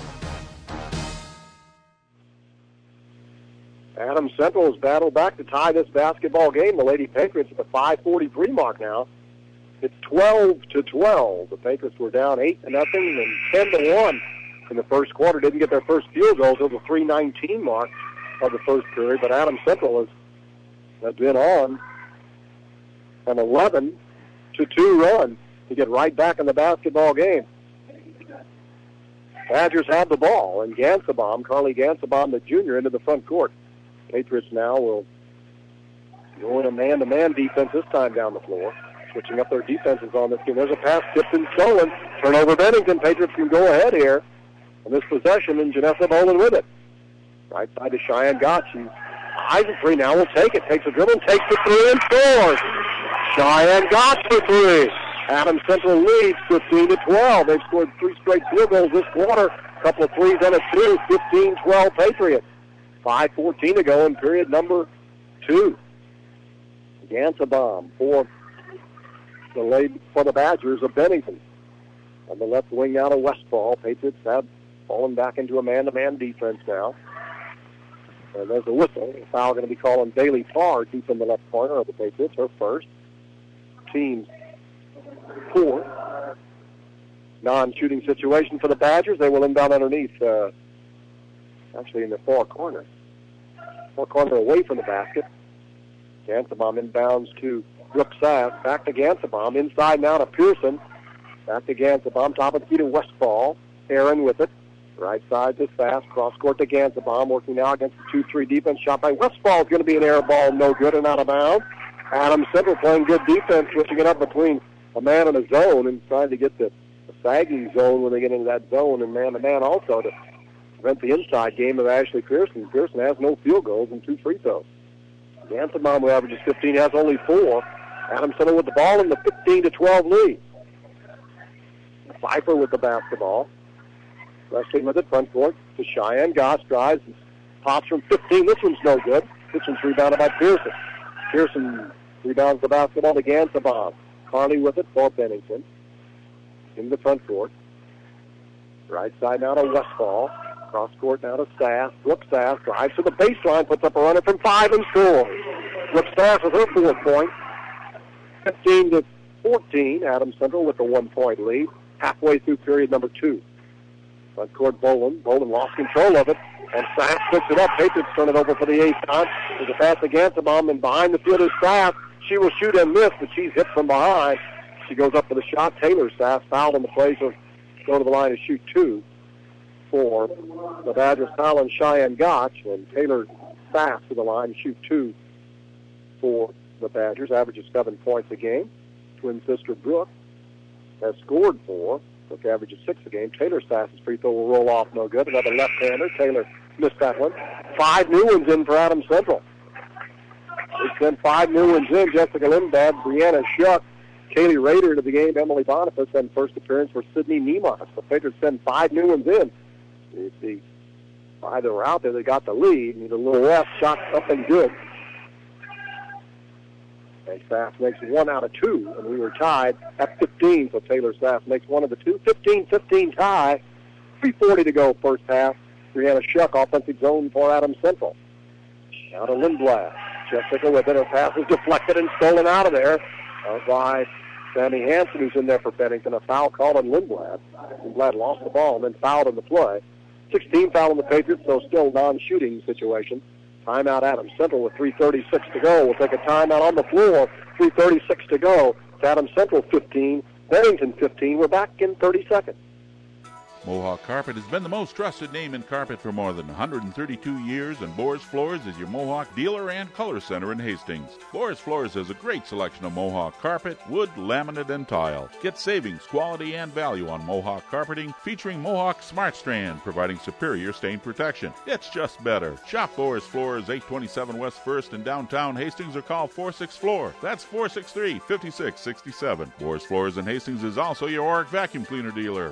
Adams Central has battled back to tie this basketball game. The Lady Patriots at the five forty-three mark now. It's twelve to twelve. The Patriots were down eight to nothing and ten to one in the first quarter. Didn't get their first field goal until the three nineteen mark of the first period. But Adams Central has, has been on an eleven to two run to get right back in the basketball game. Badgers have the ball, and Gansabaum, Carly Gansabaum, the junior, into the front court. Patriots now will go in a man-to-man defense this time down the floor, switching up their defenses on this game. There's a pass tipped and stolen. Turnover Bennington. Patriots can go ahead here on this possession, and Janessa Bolin with it. Right side to Cheyenne Gott. She's eyes a three now. Will take it. Takes a dribble, takes the three, and scores. Cheyenne Gott for three. Adams Central leads fifteen to twelve. They've scored three straight field goals this quarter. A couple of threes and a two. fifteen twelve Patriots. five fourteen to go in period number two. Gansabaum for the lead for the Badgers of Bennington. On the left wing now to Westfall. Patriots have fallen back into a man-to-man defense now. And there's a whistle. A foul going to be called on Bailey Parr, deep in the left corner of the Patriots, her first. Team four. Non-shooting situation for the Badgers. They will inbound underneath, uh, actually in the far corner. Far corner away from the basket. Gansabaum inbounds to Brooke Sass. Back to Gansabaum. Inside now to Pearson. Back to Gansabaum. Top of the key to Westfall. Aaron with it. Right side to Sass. Cross court to Gansabaum. Working now against the two three defense. Shot by Westfall is going to be an air ball. No good and out of bounds. Adams Central playing good defense. Switching it up between a man and a zone and trying to get the, the sagging zone when they get into that zone, and man-to-man also to prevent the inside game of Ashley Pearson. Pearson has no field goals and two free throws. Gansabaum, who averages fifteen, has only four. Adams Central with the ball in the fifteen to twelve lead. Pfeiffer with the basketball. Wrestling with it, front court to Cheyenne Goss. Drives and pops from fifteen. This one's no good. This one's rebounded by Pearson. Pearson rebounds the basketball to Gansabaum. Carney with it for Bennington. In the front court. Right side now to Westfall. Cross court now to Sass. Brooke Sass drives to the baseline, puts up a runner from five and scores. Brooke Sass with her fourth point. fifteen to fourteen. Adams Central with the one-point lead. Halfway through period number two. Front court Bolin. Bolin lost control of it. And Sass picks it up. Patriots turn it over for the eighth time. There's a pass to Gansabaum, and behind the field is Sass. She will shoot and miss, but she's hit from behind. She goes up for the shot. Taylor Sass fouled on the play, so go to the line to shoot two for the Badgers. Foul on Cheyenne Gotch, and Taylor Sass to the line to shoot two for the Badgers. Averages seven points a game. Twin sister Brooke has scored four. Brooke averages six a game. Taylor Sass's free throw will roll off, no good. Another left-hander. Taylor missed that one. Five new ones in for Adams Central. They send five new ones in. Jessica Lindbad, Brianna Shuck, Kaylee Rader to the game, Emily Boniface, and first appearance for Sydney Niemas. The Patriots send five new ones in. You see, five that were out there, they got the lead. Need a little left, shot up and good. And Sass makes one out of two, and we were tied at fifteen, so Taylor Sass makes one of the two. fifteen fifteen tie, three forty to go first half. Brianna Shuck, offensive zone for Adams Central. Now to Lindblad. Jessica with it. Her pass is deflected and stolen out of there uh, by Sammy Hansen, who's in there for Bennington. A foul called on Lindblad. Lindblad lost the ball and then fouled in the play. sixteen foul on the Patriots, so still non-shooting situation. Timeout Adams Central with three thirty-six to go. We'll take a timeout on the floor. three thirty-six to go. It's Adams Central fifteen, Bennington fifteen. We're back in thirty seconds. Mohawk Carpet has been the most trusted name in carpet for more than one hundred thirty-two years, and Boris Floors is your Mohawk dealer and color center in Hastings. Boris Floors has a great selection of Mohawk carpet, wood, laminate, and tile. Get savings, quality, and value on Mohawk carpeting, featuring Mohawk Smart Strand, providing superior stain protection. It's just better. Shop Boris Floors, eight twenty-seven West first in downtown Hastings, or call four six floor. That's four six three, five six six seven. Boris Floors in Hastings is also your Oric vacuum cleaner dealer.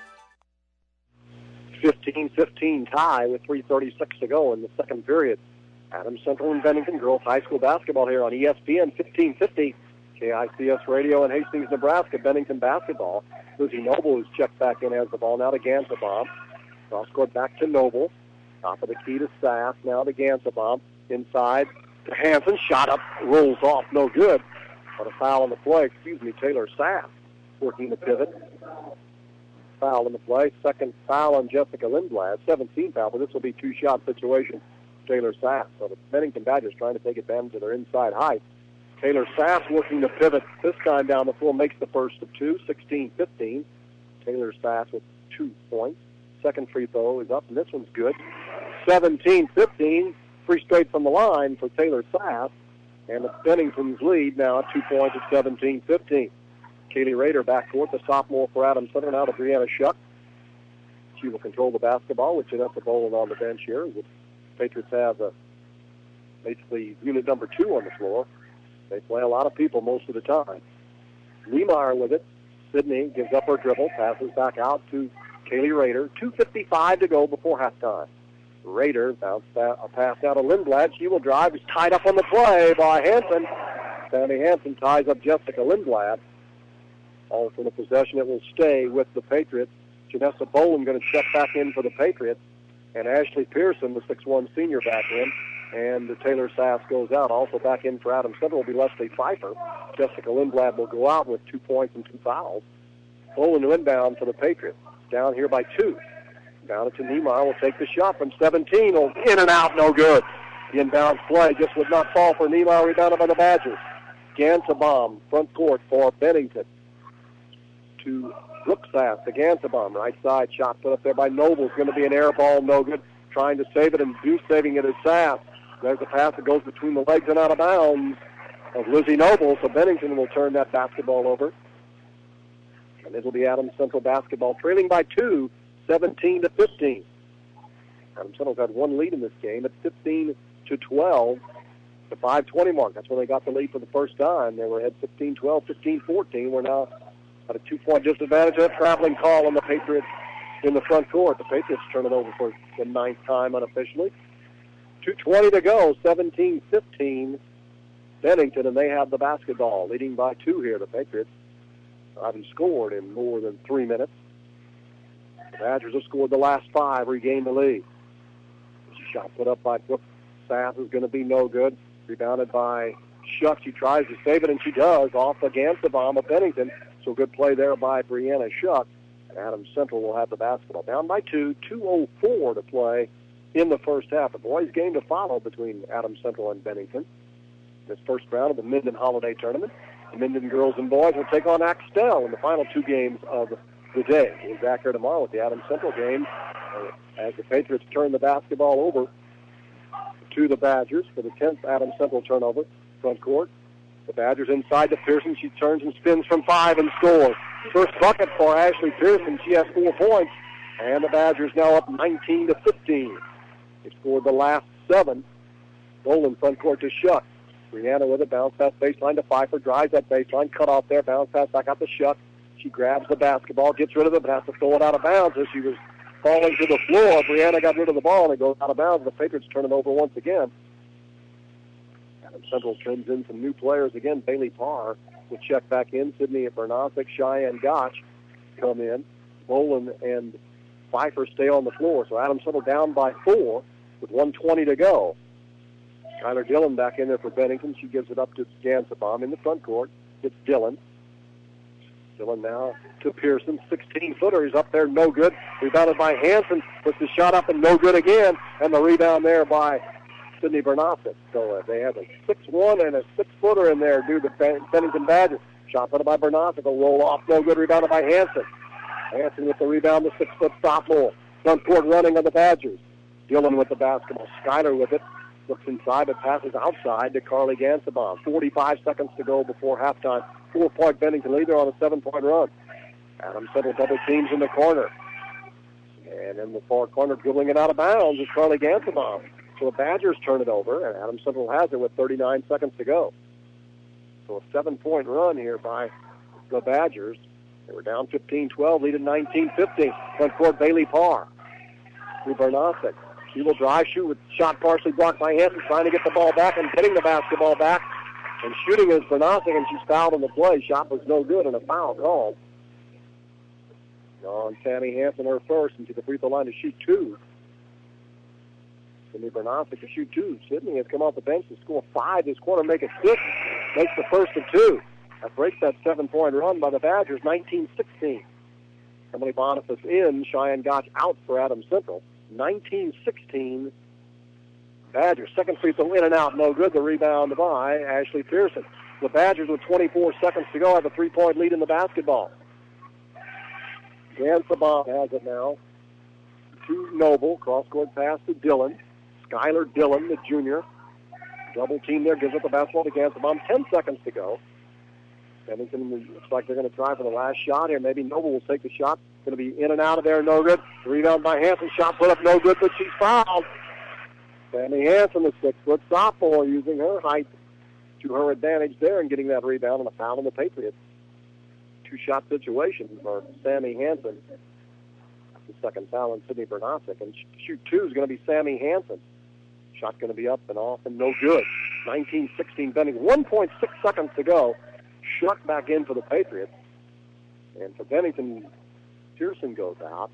fifteen fifteen tie with three thirty-six to go in the second period. Adams Central and Bennington girls high school basketball here on E S P N fifteen fifty. K I C S Radio in Hastings, Nebraska. Bennington basketball. Lucy Noble is checked back in as the ball. Now to Gansabaum. Cross court back to Noble. Top of the key to Sass. Now to Gansabaum. Inside to Hanson. Shot up. Rolls off. No good. But a foul on the play. Excuse me, Taylor Sass working the pivot. Foul in the play. Second foul on Jessica Lindblad. seventeen foul, but this will be two-shot situation. Taylor Sass. So the Bennington Badgers trying to take advantage of their inside height. Taylor Sass working the pivot this time down the floor, makes the first of two, sixteen fifteen. Taylor Sass with two points. Second free throw is up, and this one's good. seventeen fifteen. Free straight from the line for Taylor Sass. And it's Bennington's lead now at two points at seventeen fifteen. Kaylee Rader backcourt, the sophomore for Adams Central, now to Brianna Shuck. She will control the basketball with Janessa Boland on the bench here. The Patriots have uh, basically unit number two on the floor. They play a lot of people most of the time. Niemeyer with it. Sydney gives up her dribble, passes back out to Kaylee Rader. two fifty-five to go before halftime. Rader bounced a pass out of Lindblad. She will drive. Is tied up on the play by Hanson. Sammy Hanson ties up Jessica Lindblad. All for the possession. It will stay with the Patriots. Janessa Boland going to check back in for the Patriots. And Ashley Pearson, the six one senior, back in. And the Taylor Sass goes out. Also back in for Adams Central will be Leslie Pfeiffer. Jessica Lindblad will go out with two points and two fouls. Boland to inbound for the Patriots. Down here by two. Down it to Niemeyer. Will take the shot from seventeen. Oh, in and out, no good. The inbound play just would not fall for Niemeyer. Rebounded by the Badgers. Gansabaum, front court for Bennington. To Brooke Sass, the Gansabaum, right side shot put up there by Noble. It's going to be an air ball, no good. Trying to save it, and do saving it is Sass. There's a pass that goes between the legs and out of bounds of Lizzie Noble, so Bennington will turn that basketball over. And it'll be Adams Central basketball, trailing by two, seventeen to fifteen. Adams Central's had one lead in this game at fifteen to twelve. The five twenty mark. That's when they got the lead for the first time. They were ahead fifteen twelve, fifteen fourteen. We're now at a two-point disadvantage. A traveling call on the Patriots in the front court. The Patriots turn it over for the ninth time unofficially. two twenty to go, seventeen fifteen. Bennington, and they have the basketball, leading by two here. The Patriots haven't scored in more than three minutes. The Badgers have scored the last five, regained the lead. Shot put up by Brooke Sass is going to be no good. Rebounded by Shuck. She tries to save it, and she does, off against the bomb of Bennington. So good play there by Brianna Shuck. Adams Central will have the basketball. Down by two, two oh four to play in the first half. The boys' game to follow between Adams Central and Bennington. This first round of the Minden Holiday Tournament. The Minden girls and boys will take on Axtell in the final two games of the day. We'll be back here tomorrow with the Adams Central game uh, as the Patriots turn the basketball over to the Badgers for the tenth Adams Central turnover. Front court. The Badgers inside to Pearson. She turns and spins from five and scores. First bucket for Ashley Pearson. She has four points. And the Badgers now up nineteen to fifteen. They scored the last seven. Boland front court to Shuck. Brianna with a bounce pass baseline to Pfeiffer. Drives that baseline. Cut off there. Bounce pass back out to Shuck. She grabs the basketball. Gets rid of it, but has to throw it out of bounds as she was falling to the floor. Brianna got rid of the ball, and it goes out of bounds. The Patriots turn it over once again. Adams Central turns in some new players again. Bailey Parr will check back in. Sydney Bernosic, Cheyenne Gotch come in. Boland and Pfeiffer stay on the floor. So Adams Central down by four with one twenty to go. Skylar Dillon back in there for Bennington. She gives it up to Gansabaum in the front court. It's Dillon. Dillon now to Pearson. sixteen-footer. He's up there, no good. Rebounded by Hanson. Puts the shot up and no good again. And the rebound there by Sidney Bernasic. So uh, they have a six one and a six-footer in there due to the Bennington Badgers. Shot put by Bernasic. A roll off, no good. Rebounded by Hanson. Hanson with the rebound, the six-foot sophomore. Front court running on the Badgers. Dillon with the basketball. Schuyler with it. Looks inside but passes outside to Carly Gansabaum. forty-five seconds to go before halftime. Four-point Bennington lead. They're on a seven-point run. Adams Central double teams in the corner. And in the far corner, dribbling it out of bounds is Carly Gansabaum. So the Badgers turn it over, and Adams Central has it with thirty-nine seconds to go. So a seven-point run here by the Badgers. They were down fifteen twelve, lead at nineteen fifteen. Front court, Bailey Parr to Bernasic. She will drive, shoot with shot partially blocked by Hanson, trying to get the ball back and getting the basketball back. And shooting is Bernasic, and she's fouled on the play. Shot was no good, and a foul called on Sammy Hanson, her first, and to the free throw line to shoot two. Sidney Bernasic to shoot two. Sidney has come off the bench to score five this quarter, make it six. Makes the first of two. That breaks that seven-point run by the Badgers, nineteen sixteen. Emily Boniface in, Cheyenne Gotch out for Adams Central. nineteen sixteen. Badgers. Second free throw in and out, no good. The rebound by Ashley Pearson. The Badgers with twenty-four seconds to go have a three-point lead in the basketball. Gansabaum has it now. To Noble. Cross-court pass to Dillon. Skylar Dillon, the junior. Double team there, gives up the basketball to Gansabaum. Ten seconds to go. Bennington looks like they're going to try for the last shot here. Maybe Noble will take the shot. Going to be in and out of there, no good. Rebound by Hanson. Shot put up, no good, but she's fouled. Sammy Hanson, the six-foot sophomore, using her height to her advantage there and getting that rebound and a foul on the Patriots. Two-shot situation for Sammy Hanson. That's the second foul on Sidney Bernasic. And shoot two is going to be Sammy Hanson. Shot going to be up and off and no good. nineteen sixteen Bennington. one point six seconds to go. Shut back in for the Patriots. And for Bennington, Pearson goes out.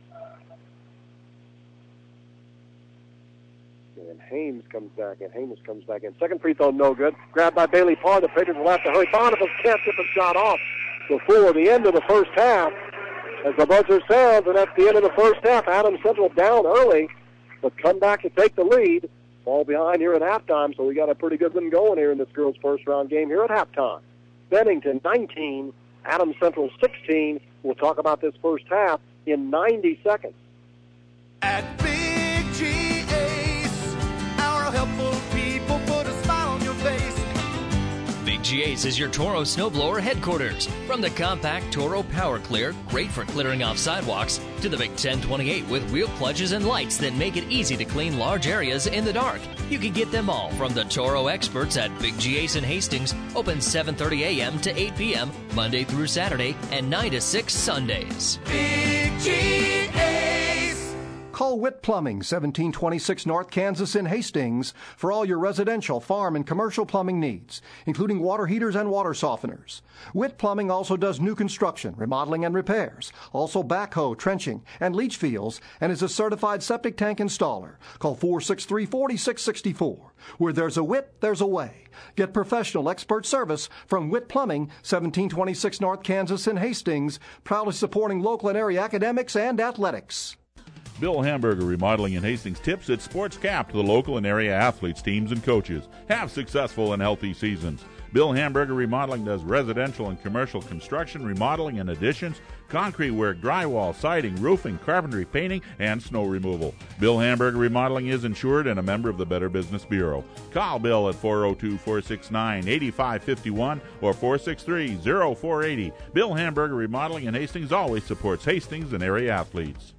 And Hames comes back in. Hames comes back in. Second free throw, no good. Grabbed by Bailey Parr. The Patriots will have to hurry. Boniface can't get the shot off before the end of the first half. As the buzzer sounds, and that's the end of the first half. Adams Central down early, but come back to take the lead. Fall behind here at halftime, so we got a pretty good one going here in this girls' first-round game here at halftime. Bennington nineteen, Adams Central sixteen. We'll talk about this first half in ninety seconds. At Big G Ace, our helpful people put a smile on your face. Big G Ace is your Toro snowblower headquarters. From the compact Toro Power Clear, great for clearing off sidewalks, to the Big ten twenty-eight with wheel clutches and lights that make it easy to clean large areas in the dark. You can get them all from the Toro experts at Big G Ace in Hastings, open seven thirty a.m. to eight p.m. Monday through Saturday and nine to six Sundays. Big G Ace. Call Witt Plumbing, seventeen twenty-six North Kansas in Hastings, for all your residential, farm, and commercial plumbing needs, including water heaters and water softeners. Witt Plumbing also does new construction, remodeling, and repairs, also backhoe, trenching, and leach fields, and is a certified septic tank installer. Call four six three, four six six four. Where there's a Witt, there's a way. Get professional expert service from Witt Plumbing, seventeen twenty-six North Kansas in Hastings, proudly supporting local and area academics and athletics. Bill Hamburger Remodeling in Hastings tips its Sports Cap to the local and area athletes, teams, and coaches. Have successful and healthy seasons. Bill Hamburger Remodeling does residential and commercial construction, remodeling and additions, concrete work, drywall, siding, roofing, carpentry, painting, and snow removal. Bill Hamburger Remodeling is insured and a member of the Better Business Bureau. Call Bill at four oh two, four six nine, eight five five one or four six three, oh four eight oh. Bill Hamburger Remodeling in Hastings always supports Hastings and area athletes.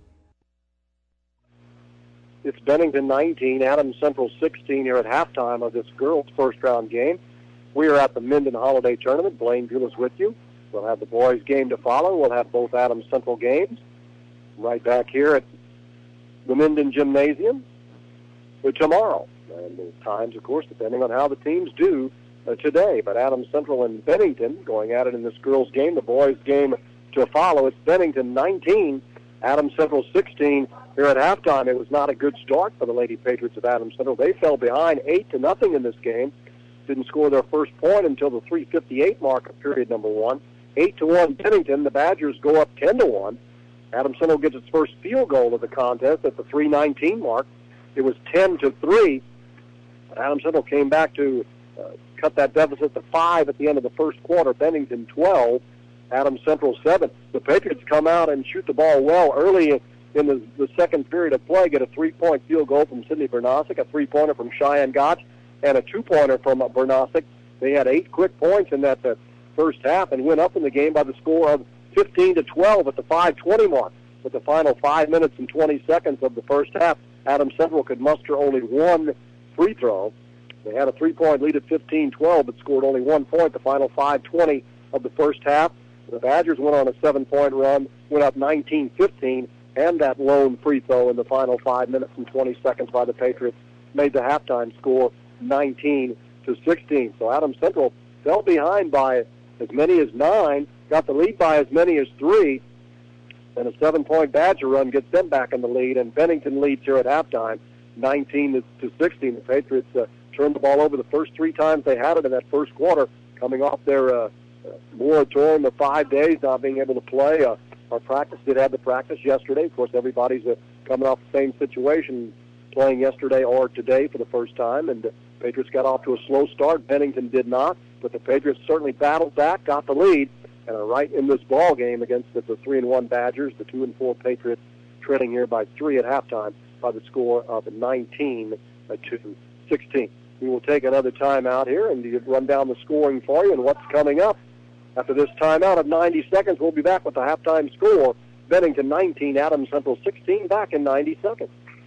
It's Bennington nineteen, Adams Central sixteen here at halftime of this girls' first-round game. We are at the Minden Holiday Tournament. Blaine Pulis with you. We'll have the boys' game to follow. We'll have both Adams Central games right back here at the Minden Gymnasium for tomorrow. And the times, of course, depending on how the teams do uh, today. But Adams Central and Bennington going at it in this girls' game. The boys' game to follow. It's Bennington nineteen, Adams Central sixteen. Here at halftime, it was not a good start for the Lady Patriots of Adams Central. They fell behind eight to nothing in this game. Didn't score their first point until the three fifty-eight mark of period number one. eight to one Bennington. The Badgers go up ten to one. Adams Central gets its first field goal of the contest at the three nineteen mark. It was ten to three. Adams Central came back to uh, cut that deficit to five at the end of the first quarter. Bennington twelve, Adams Central seven. The Patriots come out and shoot the ball well early in the, the second period of play, get a three-point field goal from Sidney Bernosic, a three-pointer from Cheyenne Gotch, and a two-pointer from uh, Bernosic. They had eight quick points in that uh, first half and went up in the game by the score of fifteen to twelve at the five twenty mark. With the final five minutes and twenty seconds of the first half, Adams Central could muster only one free throw. They had a three-point lead at fifteen twelve, but scored only one point the final five twenty of the first half. The Badgers went on a seven-point run, went up nineteen fifteen, and that lone free throw in the final five minutes and twenty seconds by the Patriots made the halftime score nineteen to sixteen. So Adams Central fell behind by as many as nine, got the lead by as many as three, and a seven-point Badger run gets them back in the lead, and Bennington leads here at halftime, nineteen to sixteen. The Patriots uh, turned the ball over the first three times they had it in that first quarter, coming off their uh, moratorium of five days, not being able to play. Uh, our practice did have the practice yesterday. Of course, everybody's uh, coming off the same situation, playing yesterday or today for the first time, and the Patriots got off to a slow start. Bennington did not, but the Patriots certainly battled back, got the lead, and are right in this ball game against the, the three and one Badgers. The two and four Patriots trailing here by three at halftime by the score of nineteen to sixteen. We will take another timeout here and run down the scoring for you and what's coming up. After this timeout of ninety seconds, we'll be back with the halftime score. Bennington nineteen, Adams Central sixteen, back in ninety seconds.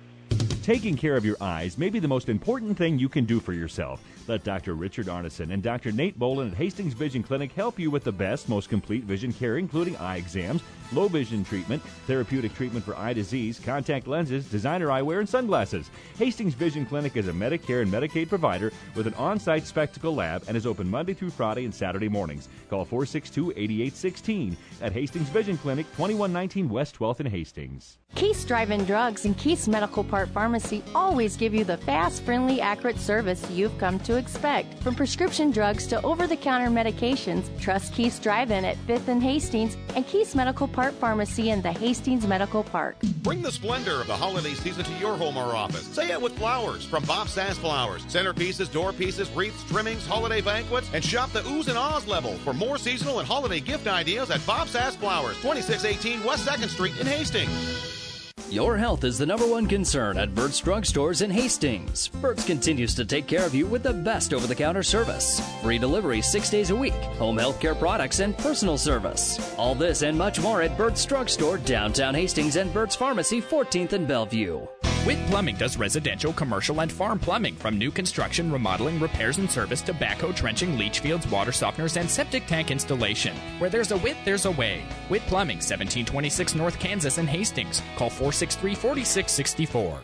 Taking care of your eyes may be the most important thing you can do for yourself. Let Doctor Richard Arneson and Doctor Nate Bolin at Hastings Vision Clinic help you with the best, most complete vision care, including eye exams, low vision treatment, therapeutic treatment for eye disease, contact lenses, designer eyewear, and sunglasses. Hastings Vision Clinic is a Medicare and Medicaid provider with an on-site spectacle lab and is open Monday through Friday and Saturday mornings. Call four six two, eight eight one six at Hastings Vision Clinic, twenty-one nineteen West twelfth in Hastings. Keith's Drive-In Drugs and Keith's Medical Park Pharmacy always give you the fast, friendly, accurate service you've come to expect. From prescription drugs to over-the-counter medications, trust Keith's Drive-In at fifth and Hastings and Keith's Medical Park Pharmacy in the Hastings Medical Park. Bring the splendor of the holiday season to your home or office. Say it with flowers from Bob Sass Flowers. Centerpieces, door pieces, wreaths, trimmings, holiday banquets, and shop the oohs and ahs level for more seasonal and holiday gift ideas at Bob Sass Flowers, twenty-six eighteen West second Street in Hastings. Your health is the number one concern at Burt's Drug Stores in Hastings. Burt's continues to take care of you with the best over-the-counter service. Free delivery six days a week, home health care products, and personal service. All this and much more at Burt's Drug Store, downtown Hastings, and Burt's Pharmacy, fourteenth and Bellevue. Witt Plumbing does residential, commercial, and farm plumbing, from new construction, remodeling, repairs and service to backhoe trenching, leach fields, water softeners, and septic tank installation. Where there's a Witt, there's a way. Witt Plumbing, seventeen twenty-six North Kansas in Hastings. Call four six three, four six six four.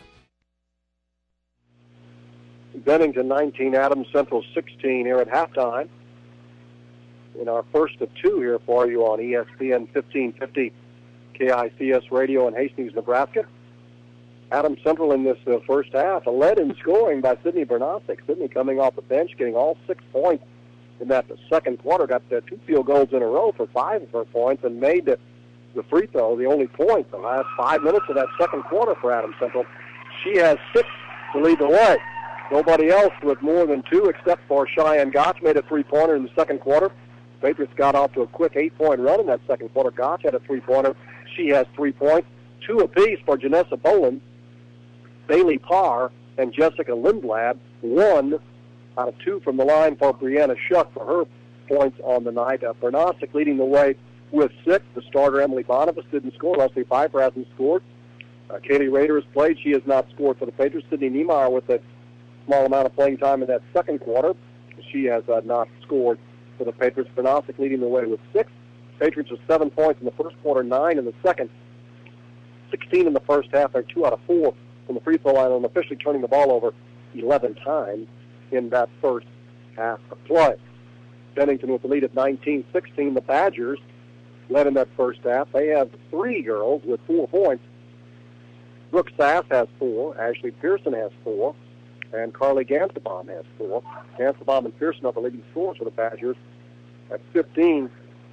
Bennington nineteen, Adams Central sixteen here at halftime. In our first of two here for you on E S P N fifteen fifty K I C S Radio in Hastings, Nebraska. Adams Central in this uh, first half, led in scoring by Sidney Bernosic. Sidney coming off the bench, getting all six points in that second quarter. Got uh, two field goals in a row for five of her points and made the, the free throw the only point the last five minutes of that second quarter for Adams Central. She has six to lead the way. Nobody else with more than two except for Cheyenne Gotch made a three-pointer in the second quarter. Patriots got off to a quick eight-point run in that second quarter. Gotch had a three-pointer. She has three points. Two apiece for Janessa Bolin. Bailey Parr and Jessica Lindblad, one out of two from the line for Brianna Shuck for her points on the night. Uh, Bernosic leading the way with six. The starter, Emily Boniface, didn't score. Leslie Pfeiffer hasn't scored. Uh, Kaylee Rader has played. She has not scored for the Patriots. Sydney Niemeyer with a small amount of playing time in that second quarter. She has uh, not scored for the Patriots. Bernosic leading the way with six. Patriots with seven points in the first quarter, nine in the second, sixteen in the first half. They're two out of four from the free throw line, and officially turning the ball over eleven times in that first half of play. Bennington with the lead at nineteen sixteen. The Badgers led in that first half. They have three girls with four points. Brooke Sass has four. Ashley Pearson has four. And Carly Gansebaum has four. Gansebaum and Pearson are the leading scorers for the Badgers at fifteen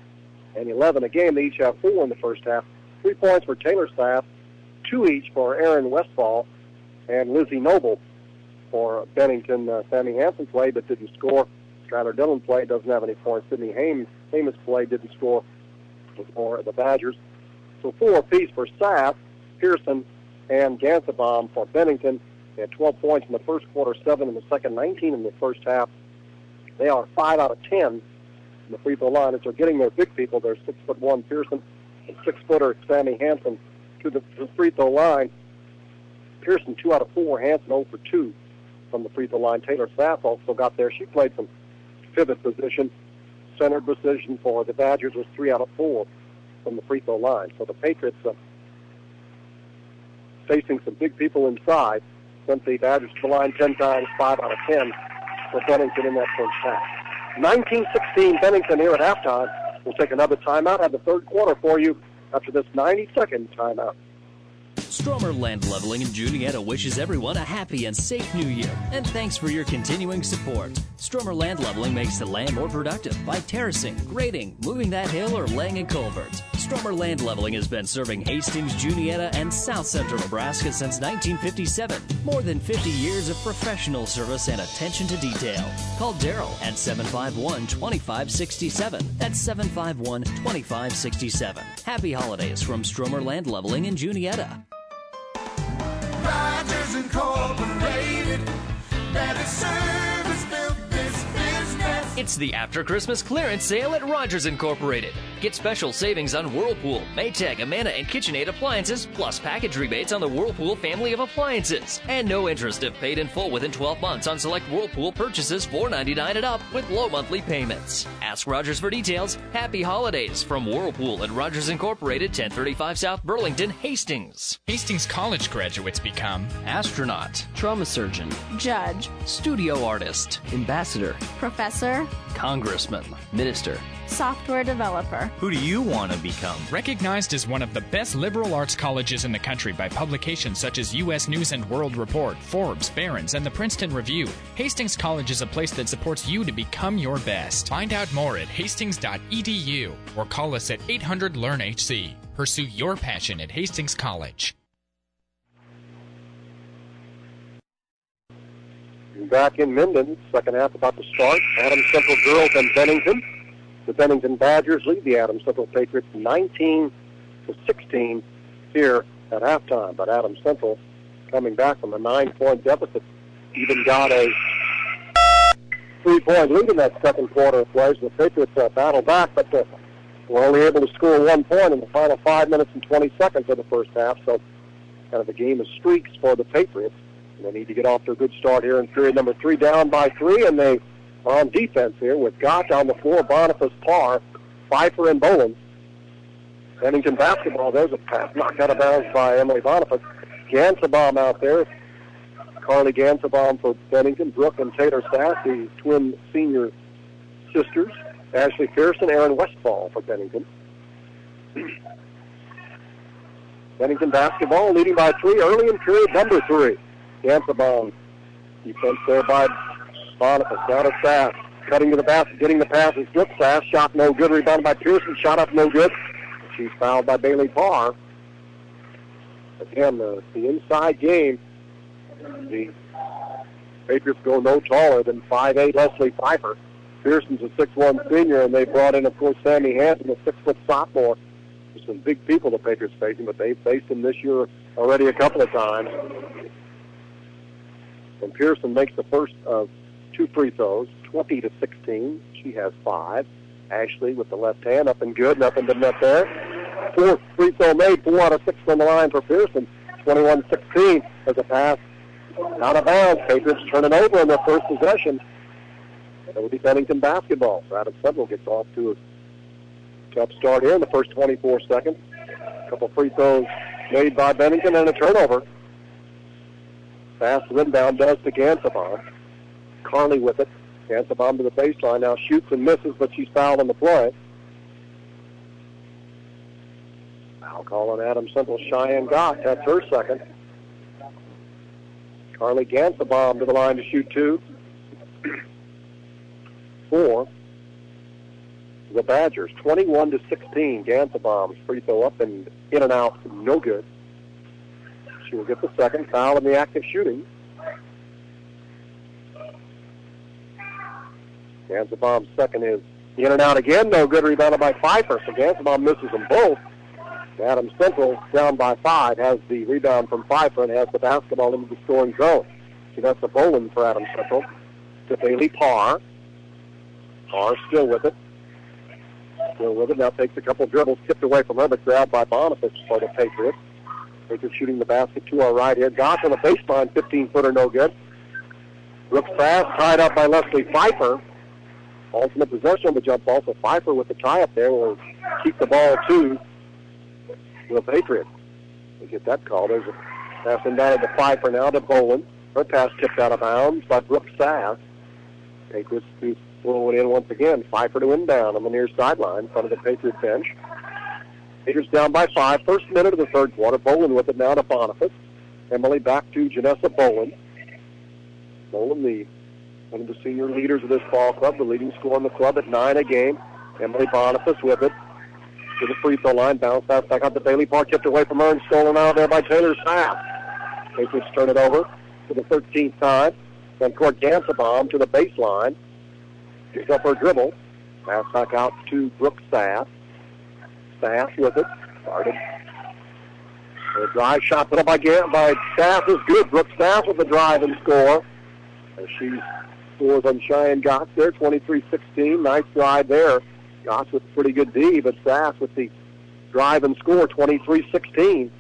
and eleven a game. They each have four in the first half. Three points for Taylor Sass, two each for Aaron Westfall and Lizzie Noble. For Bennington, uh, Sammy Hansen played but didn't score. Skylar Dillon played, doesn't have any points. Sydney Hames, Hames played, didn't score for the Badgers. So four apiece for Sass, Pearson, and Gansabaum for Bennington. They had twelve points in the first quarter, seven in the second, nineteen in the first half. They are five out of ten in the free throw line. As they're getting their big people, they're six foot one Pearson and six footer Sammy Hansen to the, to the free throw line. Pearson two out of four, Hansen zero for two from the free throw line. Taylor Sass also got there. She played some pivot position. Center position for the Badgers was three out of four from the free throw line. So the Patriots uh, facing some big people inside. Sent the Badgers to the line ten times, five out of ten for Bennington in that first half. nineteen sixteen Bennington here at halftime. We'll take another timeout. Have the third quarter for you after this ninety-second timeout. Stromer Land Leveling in Juniata wishes everyone a happy and safe new year, and thanks for your continuing support. Stromer Land Leveling makes the land more productive by terracing, grading, moving that hill, or laying a culvert. Stromer Land Leveling has been serving Hastings, Juniata, and South Central Nebraska since nineteen fifty-seven. More than fifty years of professional service and attention to detail. Call Daryl at seven five one, two five six seven. That's seven five one, two five six seven. Happy holidays from Stromer Land Leveling in Juniata. Rogers Incorporated, better service built this business. It's the after Christmas clearance sale at Rogers Incorporated. Get special savings on Whirlpool, Maytag, Amana, and KitchenAid appliances, plus package rebates on the Whirlpool family of appliances. And no interest if paid in full within twelve months on select Whirlpool purchases, four ninety-nine and up with low monthly payments. Ask Rogers for details. Happy holidays from Whirlpool at Rogers Incorporated, ten thirty-five South Burlington, Hastings. Hastings College graduates become astronaut, trauma surgeon, judge, studio artist, ambassador, professor, congressman, minister, software developer. Who do you want to become? Recognized as one of the best liberal arts colleges in the country by publications such as U S News and World Report, Forbes, Barron's, and the Princeton Review, Hastings College is a place that supports you to become your best. Find out more at hastings dot e d u or call us at eight hundred learn H C. Pursue your passion at Hastings College. Back in Minden, second half about to start. Adams Central girls and Bennington. The Bennington Badgers lead the Adams Central Patriots nineteen to sixteen here at halftime. But Adams Central, coming back from a nine-point deficit, even got a three-point lead in that second quarter of play. The Patriots uh, battled back, but uh, were only able to score one point in the final five minutes and twenty seconds of the first half. So kind of a game of streaks for the Patriots. And they need to get off to a good start here in period number three, down by three, and they are on defense here with Gott on the floor, Boniface, Parr, Pfeiffer, and Bolin. Bennington basketball, there's a pass knocked out of bounds by Emily Boniface. Gansabaum out there. Carly Gansabaum for Bennington, Brooke and Taylor Sass, the twin senior sisters. Ashley Pearson, Aaron Westfall for Bennington. Bennington basketball leading by three early in period number three. Gansabaum, defense there by Boniface. Now to Sass, cutting to the basket, getting the passes. Brooke Sass, shot no good. Rebounded by Pearson, shot up no good. She's fouled by Bailey Parr. Again, the, the inside game. The Patriots go no taller than five eight Leslie Pfeiffer. Pearson's a six one senior, and they brought in, of course, Sammy Hansen, a six foot sophomore. There's some big people the Patriots facing, but they've faced them this year already a couple of times. And Pearson makes the first of two free throws, twenty to sixteen. She has five. Ashley with the left hand, up and good, nothing but net there. Fourth free throw made, four out of six from the line for Pearson. twenty-one sixteen as a pass out of bounds. Patriots turning over in their first possession. It will be Bennington basketball. So Adams Central gets off to a tough start here in the first twenty-four seconds. A couple free throws made by Bennington and a turnover. Fast inbound does to Gansabaum. Carney with it. Gansabaum to the baseline. Now shoots and misses, but she's fouled on the play. Foul call on Adams Central. Cheyenne Gott. That's her second. Carly Gansabaum to the line to shoot two. Four. the Badgers, twenty-one to sixteen. Gansabaum's free throw up and in and out, no good. She will get the second foul in the act of shooting. Gansabaum's second is in and out again, no good. Rebounded by Pfeiffer, so Gansabaum misses them both. Adams Central, down by five, has the rebound from Pfeiffer and has the basketball into the scoring zone. So that's a Boland for Adams Central to Bailey Parr. Parr still with it. Still with it. Now takes a couple dribbles, tipped away from her, but grabbed by Boniface for the Patriots. Patriots shooting the basket to our right here. Goss on the baseline, fifteen-footer, no good. Brooks fast, tied up by Leslie Pfeiffer. Ultimate possession of the jump ball, so Pfeiffer with the tie-up there will keep the ball to the Patriots. We get that call. There's a pass inbounded to Pfeiffer now to Boland. Her pass tipped out of bounds by Brooks Sass. Patriots to throw it in once again. Pfeiffer to inbound on the near sideline in front of the Patriots bench. Patriots down by five. First minute of the third quarter. Boland with it now to Boniface. Emily back to Janessa Boland. Boland, the one of the senior leaders of this ball club, the leading scorer in the club at nine a game. Emily Boniface with it to the free throw line. Bounce pass back out to Bailey Parr. Tipped away from her and stolen out there by Taylor Sass. Patriots turn it over for the thirteenth time. Then court Gansabaum to the baseline. Picks up her dribble. Pass back out to Brooks Sass. Sass with it. Started. The drive shot put up by, by Sass is good. Brooks Sass with the drive and score. As she scores on Cheyenne Goss there, twenty-three sixteen. Nice drive there. Goss with pretty good D, but Sass with the drive and score, twenty-three sixteen.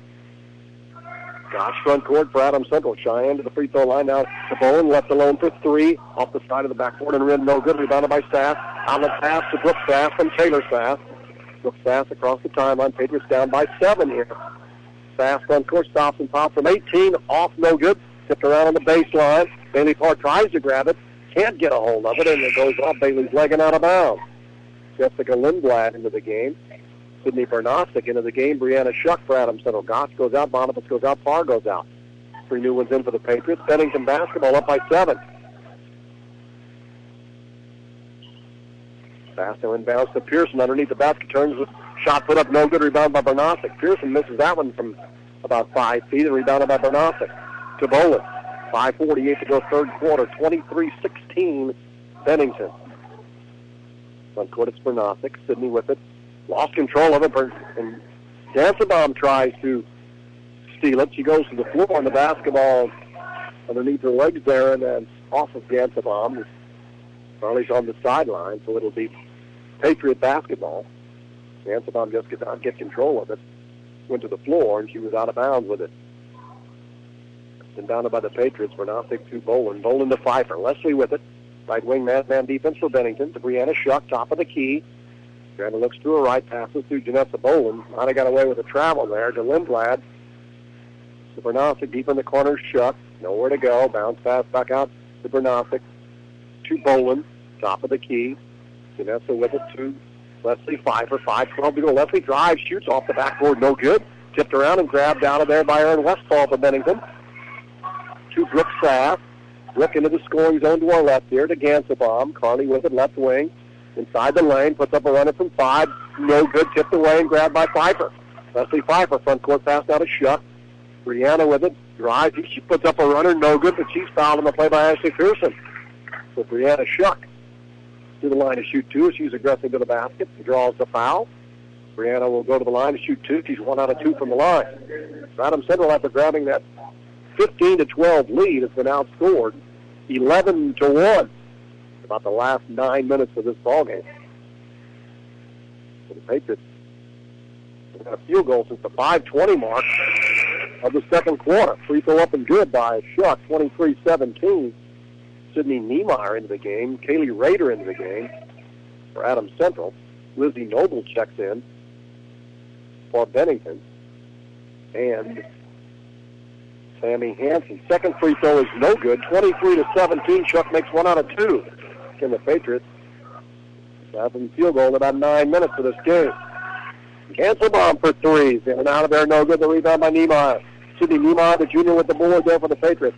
Goss front court for Adams Central. Cheyenne to the free throw line now to Bowen. Left alone for three. Off the side of the backboard and rim, no good. Rebounded by Sass. On the pass to Brooks Sass from Taylor Sass. Brooks Sass across the timeline. Patriots down by seven here. Sass front court stops and pops from eighteen. Off, no good. Tipped around on the baseline. Bailey Parr tries to grab it. Can't get a hold of it, and it goes off Bailey's leg and out of bounds. Jessica Lindblad into the game. Sydney Bernosic into the game. Brianna Shuck for Adams Central. Goss goes out. Boniface goes out. Parr goes out. Three new ones in for the Patriots. Bennington basketball up by seven. Fast inbounds to Pearson underneath the basket. Turns the shot put up. No good. Rebound by Bernosic. Pearson misses that one from about five feet and rebounded by Bernosic. To Boland. five forty-eight to go third quarter. twenty-three sixteen Bennington. Front court it's Bernosic. Sydney with it. Lost control of it. And Gansabaum tries to steal it. She goes to the floor on the basketball underneath her legs there and then off of Gansabaum. Charlie's on the sideline, so it'll be Patriot basketball. Gansabaum just could not get control of it. Went to the floor and she was out of bounds with it. Inbounded by the Patriots. Bernosic to Boland. Boland to Pfeiffer. Leslie with it. Right wing man-man defense for Bennington. To Brianna Shuck, top of the key. Brianna looks to her right, passes through Janessa Boland. Might have got away with a travel there to Lindblad. To Bernosic, deep in the corner, Shuck. Nowhere to go. Bounce pass back out to Bernosic. To Boland, top of the key. Janessa with it to Leslie Pfeiffer. five twelve to go. Leslie drives, shoots off the backboard. No good. Tipped around and grabbed out of there by Erin Westfall for Bennington. To Brooks Sass. Brooke into the scoring zone to our left here to Gansabaum. Carney with it, left wing. Inside the lane, puts up a runner from five. No good, tipped away and grabbed by Pfeiffer. Leslie Pfeiffer, front court pass out of Shuck. Brianna with it, drives. She puts up a runner, no good, but she's fouled on the play by Ashley Pearson. So Brianna Shuck to the line to shoot two. She's aggressive to the basket. Draws the foul. Brianna will go to the line to shoot two. She's one out of two from the line. Adams Central, after grabbing that fifteen to twelve lead, has been outscored eleven to one. About the last nine minutes of this ballgame. So the Patriots have got a field goal since the five twenty mark of the second quarter. Free throw up and good by Shuck, twenty-three seventeen. Sydney Niemeyer into the game. Kaylee Rader into the game for Adams Central. Lizzie Noble checks in for Bennington. And Sammy Hansen. Second free throw is no good. twenty-three to seventeen. Shuck makes one out of two. Can the Patriots have a field goal in about nine minutes of this game? Gansabaum for threes. In and out of there, no good. The rebound by Niemeyer. Sydney Niemeyer, the junior, with the board there for the Patriots.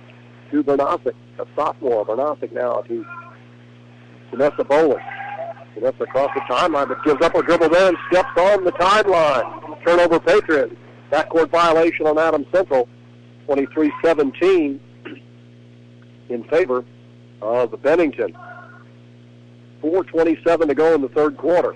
To Bernosic, a sophomore. Bernosic now to Vanessa Boland. And that's across the timeline, but gives up a dribble there and steps on the timeline. Turnover Patriots. Backcourt violation on Adams Central. twenty-three seventeen in favor of Bennington. four twenty-seven to go in the third quarter.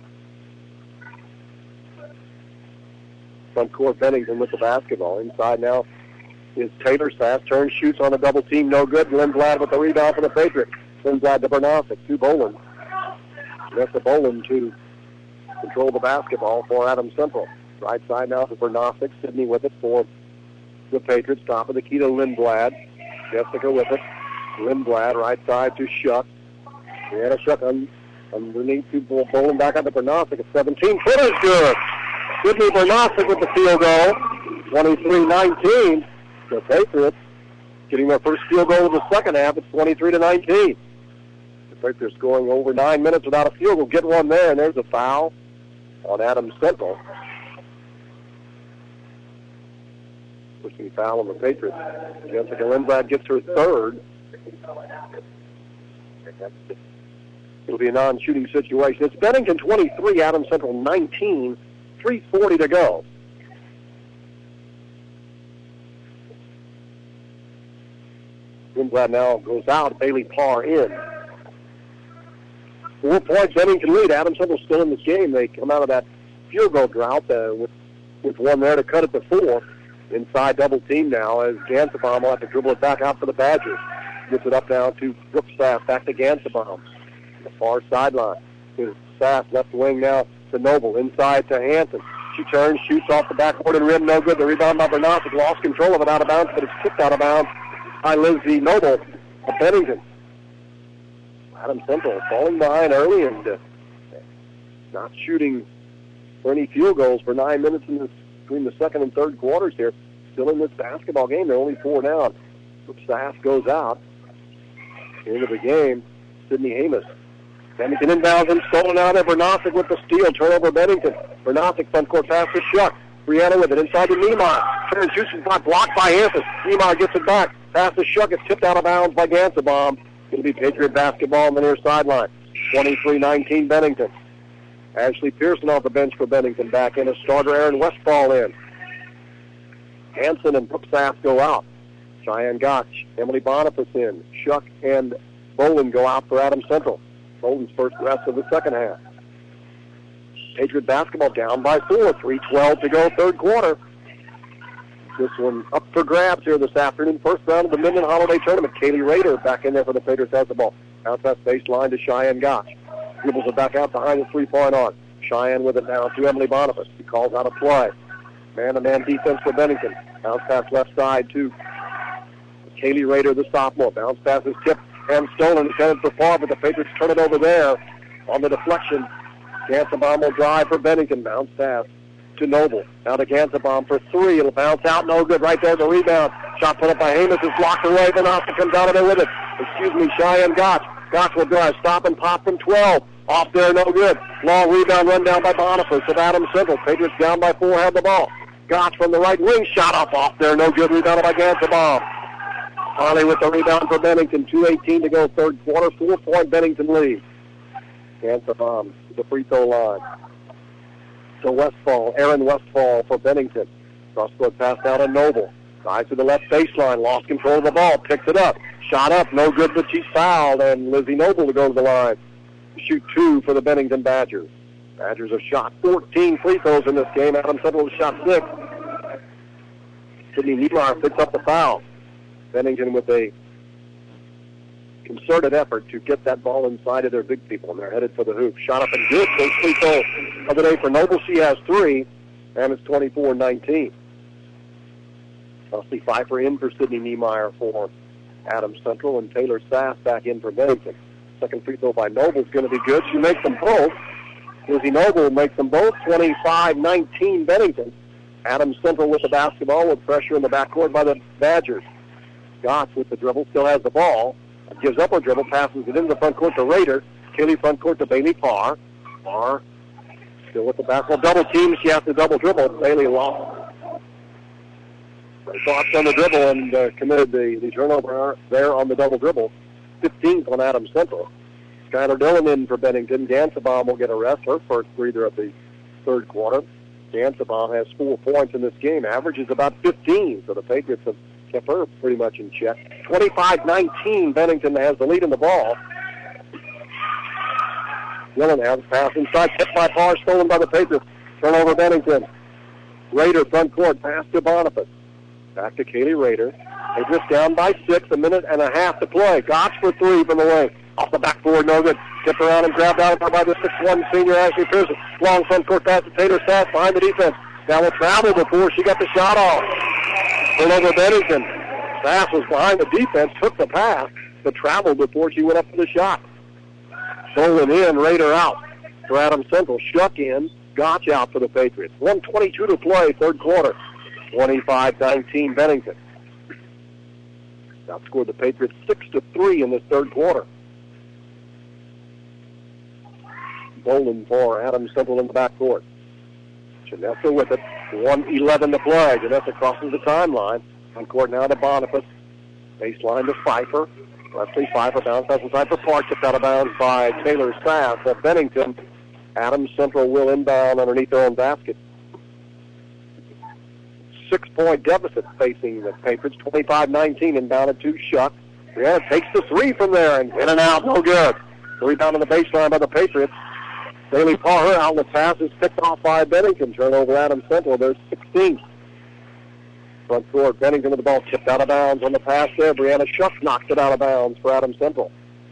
Front court Bennington with the basketball. Inside now is Taylor Sass. Turns, shoots on a double team. No good. Lindblad with the rebound for the Patriots. Lindblad to Bernosic. To Boland. That's the Boland to control the basketball for Adams Central. Right side now to Bernosic. Sidney with it for the Patriots. Top of the key to Lindblad. Jessica with it. Lindblad right side to Shuck. Brianna Shuck un, underneath to Boland back on to Bernosic. A seventeen footer good. Sidney Bernosic with the field goal. twenty-three nineteen. The Patriots getting their first field goal of the second half. It's twenty-three to nineteen. The Patriots scoring over nine minutes without a field goal. Get one there, and there's a foul on Adams Central. Pushing foul on the Patriots. Jessica Lindblad gets her third. It'll be a non-shooting situation. It's Bennington twenty-three, Adams Central nineteen, three forty to go. Lindblad now goes out, Bailey Parr in. Four points, Bennington lead. Adams Central still in this game. They come out of that field goal drought uh, with, with one there to cut it to four. Inside double team now as Gansabaum will have to dribble it back out for the Badgers. Gets it up now to Brooks Sass, back to Gansabaum. The far sideline. Here's Sass, left wing now to Noble. Inside to Hanson. She turns, shoots off the backboard and rim, no good. The rebound by Bernosic, lost control of it out of bounds, but it's kicked out of bounds by Lizzie Noble of Bennington. Adams Central falling behind early and uh, not shooting for any field goals for nine minutes in this, between the second and third quarters here. Still in this basketball game, they're only four down. Sass goes out. Into the game, Sidney Amos. Bennington inbounds and stolen out of Bernosic with the steal. Turnover Bennington. Bernosic front court pass to Shuck. Brianna with it inside to Niemeyer. Turns, shoots, and shot blocked by Hanson. Niemeyer gets it back. Pass to Shuck. It's tipped out of bounds by Gansabaum. Going to be Patriot basketball on the near sideline. twenty-three nineteen Bennington. Ashley Pearson off the bench for Bennington. Back in a starter. Aaron Westfall in. Hanson and Brooks Sass go out. Cheyenne Gotch, Emily Boniface in. Shuck and Boland go out for Adams Central. Boland's first rest of the second half. Patriot basketball down by four. three twelve to go, third quarter. This one up for grabs here this afternoon. First round of the Minden Holiday Tournament. Kaylee Rader back in there for the Patriots has the ball. Out that baseline to Cheyenne Gotch. Dribbles it back out behind the three-point arc. Cheyenne with it now to Emily Boniface. He calls out a play. Man-to-man defense for Bennington. Bounce pass left side to Kaylee Rader, the sophomore. Bounce pass is tipped and stolen. Intended for far, but the Patriots turn it over there on the deflection. Gansabaum will drive for Bennington. Bounce pass to Noble. Now to Gansabaum for three. It'll bounce out. No good. Right there, the rebound. Shot put up by Hamas is blocked away. Bernosic comes out of there with it. Excuse me, Cheyenne Gotch. Gotch will drive. Stop and pop from twelve. Off there, no good. Long rebound run down by Boniface of Adams Central. Patriots down by four, have the ball. Gotch from the right wing. Shot up off there. No good. Rebounded by Gansabaum. Harley with the rebound for Bennington. two eighteen to go, third quarter. Four-point Bennington lead. Gansabaum to the free throw line. To Westfall. Aaron Westfall for Bennington. Cross-court pass down to Noble. Drives to the left baseline. Lost control of the ball. Picks it up. Shot up. No good, but she's fouled. And Lizzie Noble to go to the line. Shoot two for the Bennington Badgers. Badgers have shot fourteen free throws in this game. Adams Central has shot six. Sidney Niemeyer picks up the foul. Bennington with a concerted effort to get that ball inside of their big people, and they're headed for the hoop. Shot up and good. First free throw of the day for Noble. She has three, and it's twenty-four nineteen. Leslie Pfeiffer in for Sidney Niemeyer for Adams Central, and Taylor Sass back in for Bennington. Second free throw by Noble is going to be good. She makes them both. Lizzie Noble makes them both. twenty-five nineteen Bennington. Adams Central with the basketball with pressure in the backcourt by the Badgers. Gotch with the dribble, still has the ball. Gives up her dribble, passes it into the front court to Rader. Kaylee front court to Bailey Parr. Parr still with the basketball. Double team, she has to double dribble. Bailey lost. Thoughts on the dribble and uh, committed the, the turnover there on the double dribble. fifteenth on Adams Central. Skylar Dillon in for Bennington. Gansabaum will get a rest, her first breather of the third quarter. Gansabaum has four points in this game. Average is about fifteen, so the Patriots have kept her pretty much in check. twenty-five nineteen, Bennington has the lead in the ball. Dillon has pass inside, tipped by Parr, stolen by the Patriots. Turnover Bennington. Raider front court, pass to Boniface. Back to Kaylee Raider. Patriots down by six, a minute and a half to play. Gotch for three from the wing. Off the backboard, no good. Tipped around and grabbed out by the six one senior Ashley Pearson. Long front court pass to Taylor Sass behind the defense. Now will travel before she got the shot off. Turnover Bennington. Sass was behind the defense, took the pass, but traveled before she went up for the shot. Dolan in, Raider out for Adams Central. Shuck in, Gotch out for the Patriots. one twenty-two to play, third quarter. twenty-five nineteen Bennington. Outscored the Patriots six to three in this third quarter. Dolan for Adams Central in the backcourt. Janessa with it. one eleven to play. Janessa crosses the timeline. On court now to Boniface. Baseline to Pfeiffer. Leslie Pfeiffer bounce pass inside for Park. Tipped out of bounds by Taylor Sass at Bennington. Adams Central will inbound underneath their own basket. Six-point deficit facing the Patriots. twenty-five nineteen inbounded to Shuck. Brianna takes the three from there and in and out. No good. The rebound on the baseline by the Patriots. Bailey Parr, her outlet pass is picked off by Bennington. Turnover Adams Central. There's sixteen. Front court, Bennington with the ball tipped out of bounds on the pass there. Brianna Shuck knocks it out of bounds for Adams Central.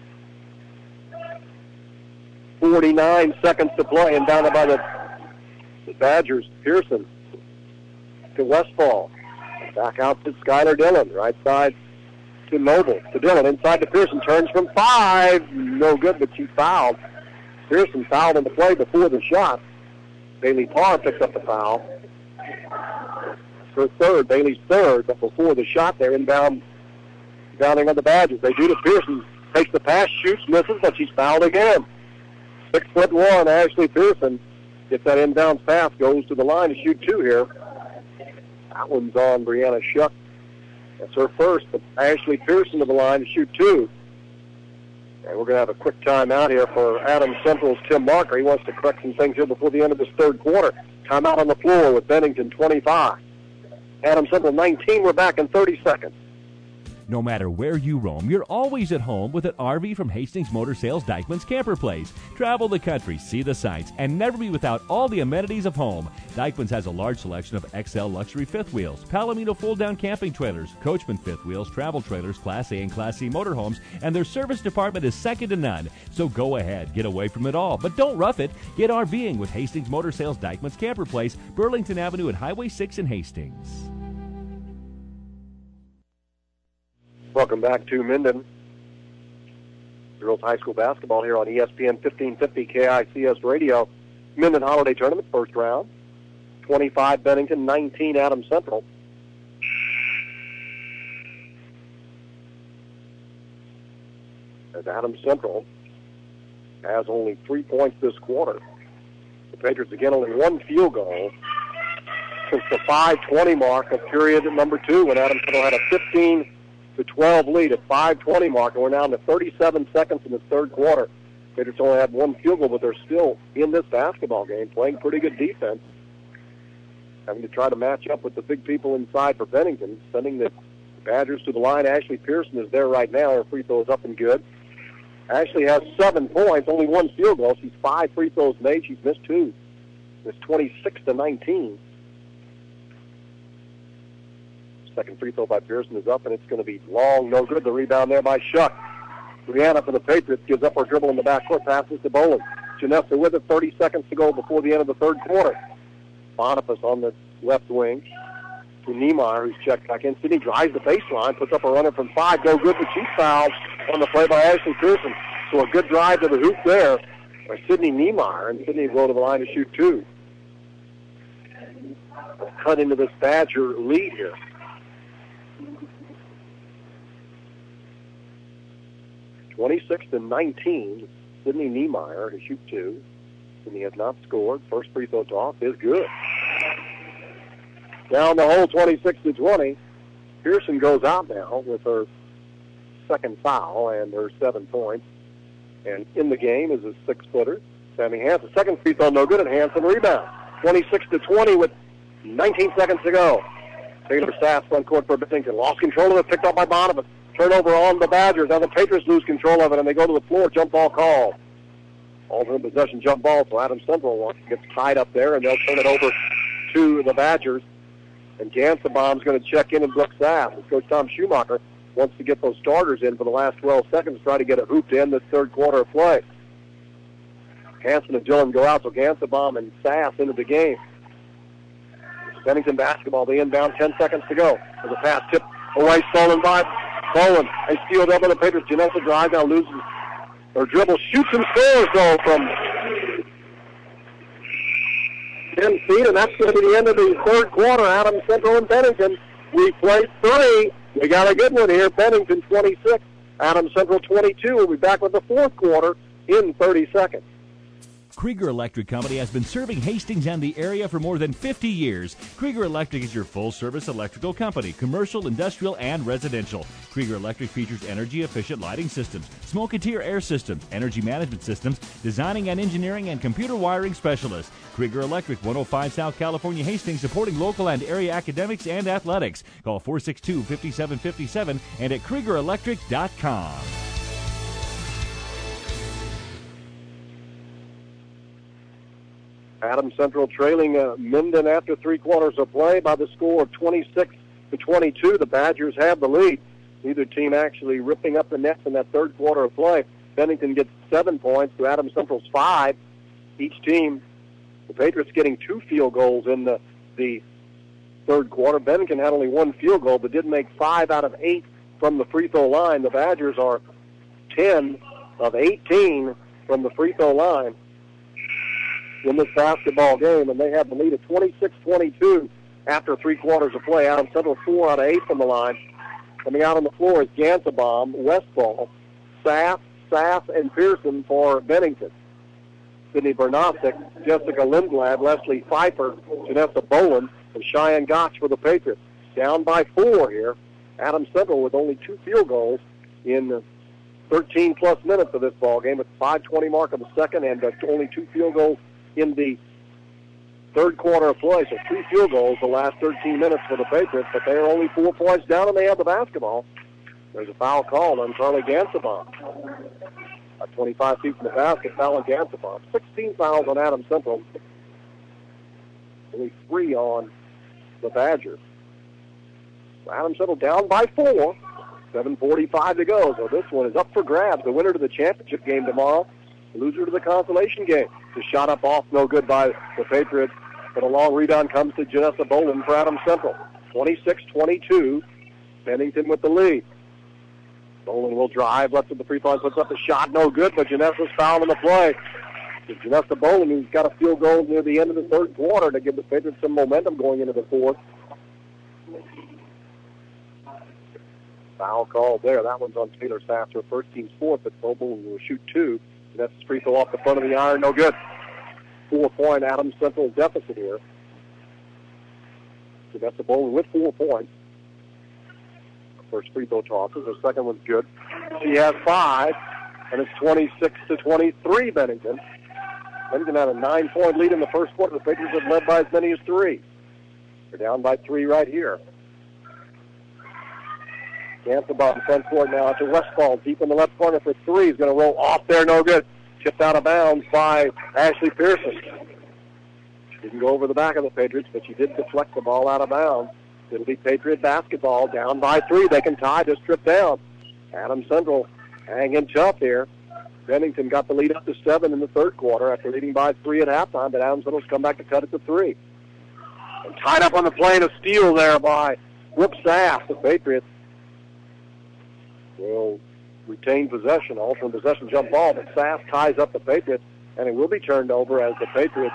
forty-nine seconds to play, and down by the, the Badgers. Pearson to Westfall. Back out to Skylar Dillon. Right side to Noble. To Dillon. Inside to Pearson. Turns from five. No good, but she fouled. Pearson fouled in the play before the shot. Bailey Parr picks up the foul. Her third, Bailey's third, but before the shot there, inbound, inbounding on the Badgers. They do to Pearson, takes the pass, shoots, misses, but she's fouled again. Six foot one, Ashley Pearson gets that inbound pass, goes to the line to shoot two here. That one's on Brianna Shuck. That's her first, but Ashley Pearson to the line to shoot two. And we're going to have a quick timeout here for Adams Central's Tim Marker. He wants to correct some things here before the end of this third quarter. Timeout on the floor with Bennington twenty-five. Adams Central nineteen. We're back in thirty seconds. No matter where you roam, you're always at home with an R V from Hastings Motor Sales Dykeman's Camper Place. Travel the country, see the sights, and never be without all the amenities of home. Dykeman's has a large selection of X L luxury fifth wheels, Palomino fold-down camping trailers, Coachman fifth wheels, travel trailers, Class A and Class C motorhomes, and their service department is second to none. So go ahead, get away from it all, but don't rough it. Get RVing with Hastings Motor Sales Dykeman's Camper Place, Burlington Avenue and Highway six in Hastings. Welcome back to Minden. Girls High School basketball here on E S P N fifteen fifty K I C S Radio. Minden Holiday Tournament, first round. twenty-five Bennington, nineteen Adams Central. As Adams Central has only three points this quarter. The Patriots again only one field goal since the five twenty mark of period number two when Adams Central had a fifteen to twelve lead at five twenty mark, and we're down to thirty-seven seconds in the third quarter. Patriots only had one field goal, but they're still in this basketball game, playing pretty good defense, having to try to match up with the big people inside for Bennington, sending the Badgers to the line. Ashley Pearson is there right now. Her free throw is up and good. Ashley has seven points, only one field goal. She's five free throws made. She's missed two. It's twenty-six to nineteen. Second free throw by Pearson is up, and it's going to be long, no good. The rebound there by Shuck. Brianna for the Patriots gives up her dribble in the backcourt, passes to Boland. Janessa with it, thirty seconds to go before the end of the third quarter. Boniface on the left wing to Niemeyer, who's checked back in. Sydney drives the baseline, puts up a runner from five, no good, but she's fouled on the play by Ashley Pearson. So a good drive to the hoop there by Sydney Niemeyer, and Sydney will go to the line to shoot two. Let's cut into this Badger lead here. twenty-six to nineteen, Sydney Niemeyer to shoot two. Sydney has not scored. First free throw toss is good. Down the hole, twenty-six to twenty. Pearson goes out now with her second foul and her seven points. And in the game is a six-footer, Sammy Hansen. Second free throw, no good, and Hansen rebound. twenty-six to twenty with nineteen seconds to go. Taylor Sass front court for Bennington. Lost control of it, picked up by Bonovan. Turnover on the Badgers. Now the Patriots lose control of it, and they go to the floor. Jump ball call. Alternate possession jump ball, so Adams Central gets tied up there, and they'll turn it over to the Badgers. And Gansabaum's going to check in and Brooks Sass. Coach Tom Schumacher wants to get those starters in for the last twelve seconds, try to get a hoop to end this third quarter of play. Hansen and Dillon go out, so Gansabaum and Sass into the game. Bennington basketball, the inbound, ten seconds to go. There's a pass tip away, stolen by Bowen. They steal up on the Patriots. Janessa drives, now loses, or dribbles, shoots and scores, though, from ten feet, and that's going to be the end of the third quarter. Adams Central and Bennington. We played three. We got a good one here. Bennington twenty-six, Adams Central twenty-two. We'll be back with the fourth quarter in thirty seconds. Krieger Electric Company has been serving Hastings and the area for more than fifty years. Krieger Electric is your full-service electrical company, commercial, industrial, and residential. Krieger Electric features energy-efficient lighting systems, smoke-and-tear air systems, energy management systems, designing and engineering, and computer wiring specialists. Krieger Electric, one oh five South California, Hastings, supporting local and area academics and athletics. Call four six two, five seven five seven and at krieger electric dot com. Adams Central trailing uh, Minden after three quarters of play by the score of twenty-six to twenty-two. The Badgers have the lead. Neither team actually ripping up the nets in that third quarter of play. Bennington gets seven points to Adams Central's five. Each team, the Patriots getting two field goals in the, the third quarter. Bennington had only one field goal, but did make five out of eight from the free throw line. The Badgers are ten of eighteen from the free throw line in this basketball game, and they have the lead at twenty-six twenty-two after three quarters of play. Adams Central four out of eight from the line. Coming out on the floor is Gansabaum, Westfall, Sass, Sass, and Pearson for Bennington. Sydney Bernosic, Jessica Lindblad, Leslie Pfeiffer, Janessa Bowen, and Cheyenne Gotch for the Patriots. Down by four here. Adams Central with only two field goals in thirteen-plus minutes of this ball game at the five twenty mark of the second, and uh, only two field goals in the third quarter of play. So three field goals the last thirteen minutes for the Patriots, but they are only four points down, and they have the basketball. There's a foul called on Charlie Gansabaum. At twenty-five feet from the basket, foul on Gansabaum. sixteen fouls on Adams Central. Only three on the Badgers. So Adams Central down by four. seven forty-five to go. So this one is up for grabs. The winner to the championship game tomorrow, the loser to the consolation game. The shot up off, no good by the Patriots, but a long rebound comes to Janessa Bowen for Adams Central. twenty-six twenty-two, Bennington with the lead. Bowen will drive, left of the free throw line, puts up a shot, no good, but Janessa's fouled in the play. It's Janessa Bowen, who's got a field goal near the end of the third quarter to give the Patriots some momentum going into the fourth. Foul called there. That one's on Taylor Sass, her first team's fourth, but Bowen will shoot two. That's free throw off the front of the iron, no good. Four-point Adams Central deficit here. So that's the Bowen with four points. First free throw tosses. Her second one's good. She has five, and it's twenty-six to twenty-three, Bennington. Bennington had a nine-point lead in the first quarter. The Patriots have led by as many as three. They're down by three right here. Gansabaum front court now to Westfall, deep in the left corner for three. He's going to roll off there, no good. Tipped out of bounds by Ashley Pearson. She didn't go over the back of the Patriots, but she did deflect the ball out of bounds. It'll be Patriot basketball, down by three. They can tie this trip down. Adams Central hanging tough here. Bennington got the lead up to seven in the third quarter after leading by three at halftime, but Adams Central's come back to cut it to three. And tied up on the play, and a steal there by Brooks Sass, the Patriots will retain possession, alternate possession jump ball, but Sass ties up the Patriots, and it will be turned over as the Patriots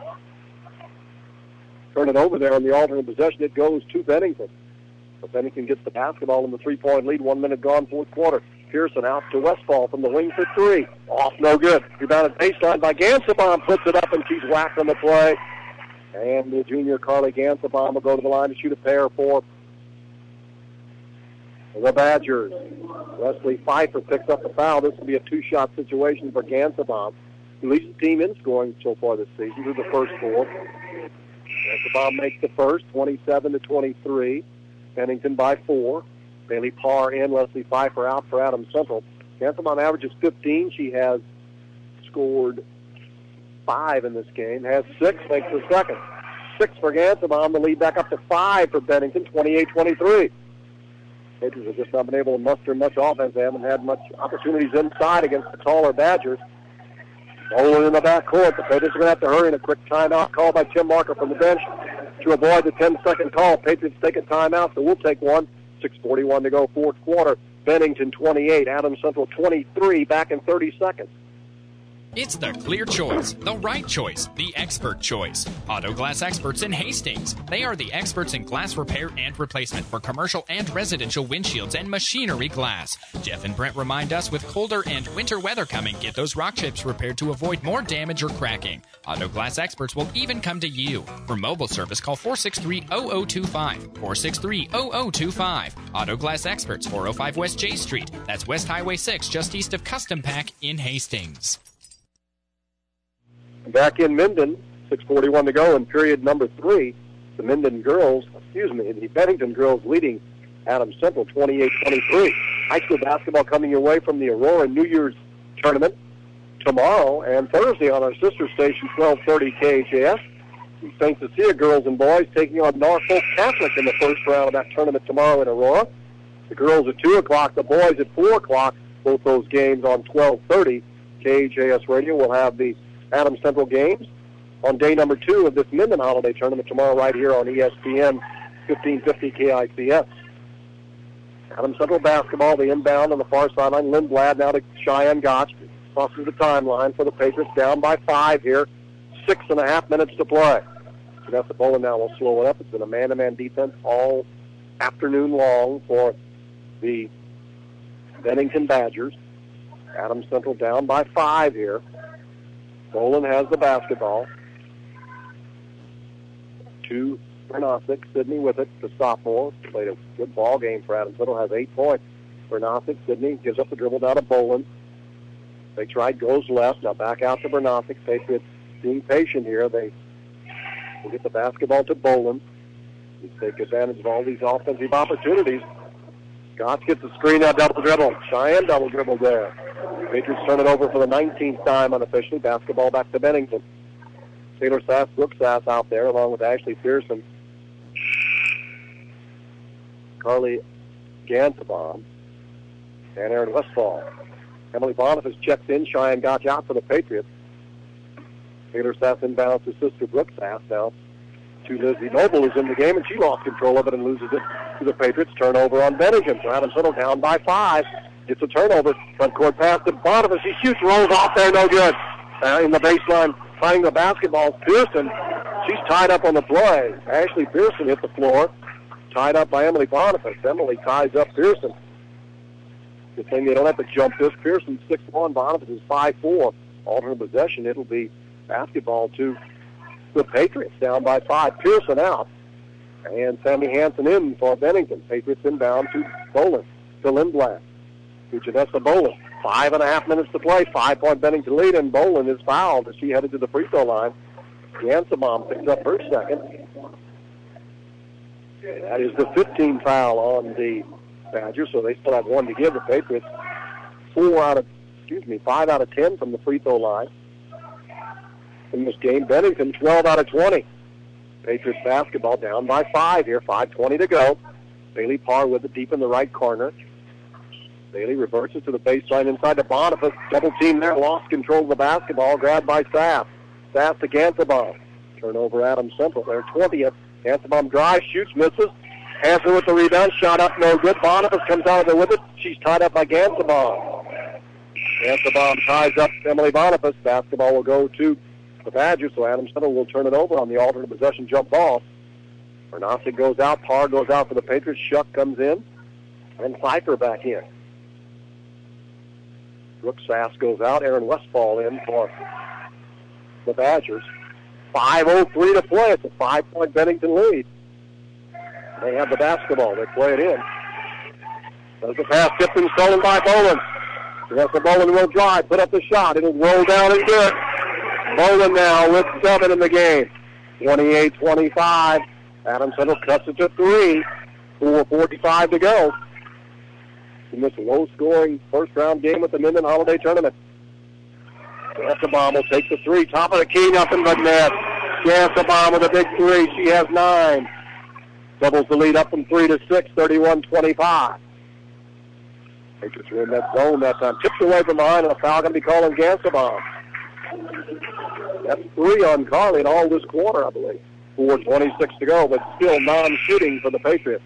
turn it over there on the alternate possession. It goes to Bennington. But Bennington gets the basketball in the three-point lead, one minute gone, fourth quarter. Pearson out to Westfall from the wing for three. Off, no good. Rebounded baseline by Gansabaum, puts it up, and she's whacked on the play. And the junior Carly Gansabaum will go to the line to shoot a pair for The Badgers. Wesley Pfeiffer picks up the foul. This will be a two-shot situation for Gansebaum, who leads the team in scoring so far this season through the first four. Gansebaum makes the first, twenty-seven to twenty-three. Bennington by four. Bailey Parr and Wesley Pfeiffer out for Adams Central. Gansebaum averages fifteen. She has scored five in this game. Has six, makes the second. Six for Gansebaum. The lead back up to five for Bennington, twenty-eight twenty-three. Patriots have just not been able to muster much offense. They haven't had much opportunities inside against the taller Badgers. Bowling in the back court. The Patriots are going to have to hurry in a quick timeout call by Tim Marker from the bench to avoid the ten-second call. Patriots take a timeout, so we'll take one. six forty-one to go, fourth quarter. Bennington twenty-eight, Adams Central twenty-three, back in thirty seconds. It's the clear choice, the right choice, the expert choice. Auto Glass Experts in Hastings. They are the experts in glass repair and replacement for commercial and residential windshields and machinery glass. Jeff and Brent remind us with colder and winter weather coming, get those rock chips repaired to avoid more damage or cracking. Auto Glass Experts will even come to you. For mobile service, call four six three, zero zero two five, four six three, zero zero two five. Auto Glass Experts, four oh five West J Street. That's West Highway six, just east of Custom Pack in Hastings. Back in Minden, six forty-one to go in period number three. The Minden girls, excuse me, the Bennington girls leading Adams Central twenty-eight twenty-three. High school basketball coming away from the Aurora New Year's tournament tomorrow and Thursday on our sister station, twelve thirty K H A S. The Saint Cecilia girls and boys taking on Norfolk Catholic in the first round of that tournament tomorrow in Aurora. The girls at two o'clock, the boys at four o'clock. Both those games on twelve thirty K H A S Radio. We'll have the Adams Central games on day number two of this Minden Holiday Tournament tomorrow right here on E S P N fifteen fifty K I C S. Adams Central basketball, the inbound on the far sideline. Lindblad now to Cheyenne Gotch. Crosses the timeline for the Patriots, down by five here. Six and a half minutes to play. Vanessa Bolin now will slow it up. It's been a man-to-man defense all afternoon long for the Bennington Badgers. Adams Central down by five here. Bolin has the basketball. To Bernosic. Sydney with it, the sophomore. Played a good ball game for Adams Central. Has eight points. Bernosic, Sydney gives up the dribble down to Bolin. They tried, goes left. Now back out to Bernosic. Patriots being patient here. They will get the basketball to Bolin. They take advantage of all these offensive opportunities. Scott gets the screen out, double dribble. Cheyenne double dribble there. Patriots turn it over for the nineteenth time unofficially. Basketball back to Bennington. Taylor Sass, Brooke Sass out there along with Ashley Pearson. Carly Gansebaum and Aaron Westfall. Emily Boniface checks in. Cheyenne Gotch out for the Patriots. Taylor Sass inbounds to sister Brooke Sass now to Lizzie Noble, who's in the game, and she lost control of it and loses it to the Patriots. Turnover on Bennington. So Adams Central down by five. Gets a turnover. Front court pass to Boniface. She shoots, rolls off there, no good. Uh, in the baseline, finding the basketball. Pearson, she's tied up on the play. Ashley Pearson hit the floor, tied up by Emily Boniface. Emily ties up Pearson. Good thing they don't have to jump this. Pearson six one, Boniface is five four. Alternate possession, it'll be basketball to the Patriots, down by five. Pearson out. And Sammy Hansen in for Bennington. Patriots inbound to Bolin, to Lindblad, to Janessa Bolin. Five and a half minutes to play. Five-point Bennington lead, and Bolin is fouled as she headed to the free throw line. Gansebaum picks up her second. That is the fifteenth foul on the Badgers, so they still have one to give. The Patriots four out of, excuse me, five out of ten from the free throw line in this game. Bennington twelve out of twenty. Patriots basketball down by five here. five twenty to go. Bailey Parr with it deep in the right corner. Bailey reverses to the baseline inside to Boniface. Double team there. Lost control of the basketball. Grabbed by Sass. Sass to Gansebaum. Turnover Adams Central. Their twentieth. Gansebaum drives, shoots, misses. Hansen with the rebound. Shot up, no good. Boniface comes out of there with it. She's tied up by Gansebaum. Gansebaum ties up Emily Boniface. Basketball will go to the Badgers, so Adams Central will turn it over on the alternate possession jump ball. Bernosic goes out. Parr goes out for the Patriots. Shuck comes in. And Pfeiffer back in. Brooke Sass goes out. Aaron Westfall in for the Badgers. five oh three to play. It's a five-point Bennington lead. They have the basketball. They play it in. Does the pass, tipped and stolen by Bolin. Vanessa Bolin will drive, put up the shot. It'll roll down and good. Bolin now with seven in the game. twenty-eight twenty-five. Adams Central cuts it to three. four forty-five to go in this low-scoring first-round game at the Minden Holiday Tournament. Gasabon will take the three. Top of the key, nothing but net. Gasabon with a big three. She has nine. Doubles the lead up from three to six, thirty-one twenty-five. Patriots are in that zone that time. Tipped away from behind, and a foul going to be called on Gasabon. That's three on Carly in all this quarter, I believe. four twenty-six to go, but still non-shooting for the Patriots.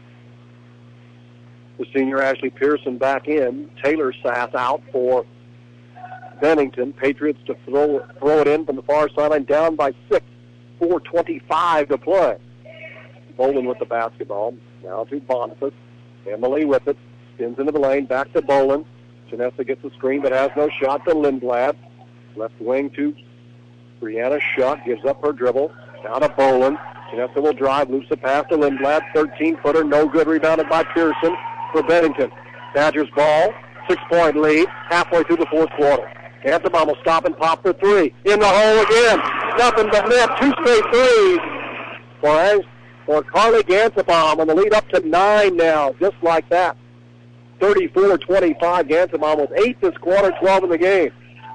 The senior Ashley Pearson back in. Taylor Sass out for Bennington. Patriots to throw, throw it in from the far sideline, down by six. four twenty-five to play. Bolin with the basketball. Now to Boniface. Emily with it. Spins into the lane. Back to Bolin. Janessa gets the screen but has no shot to Lindblad. Left wing to Brianna Shuck. Gives up her dribble. Now to Bolin. Janessa will drive. Loops the pass to Lindblad. thirteen-footer. No good. Rebounded by Pearson for Bennington. Badgers ball. Six-point lead. Halfway through the fourth quarter. Gasabon will stop and pop for three. In the hole again. Nothing but net. Two straight threes for, for Carly Gasabon. And the lead up to nine now. Just like that. thirty-four twenty-five. Gasabon with eight this quarter, twelve in the game.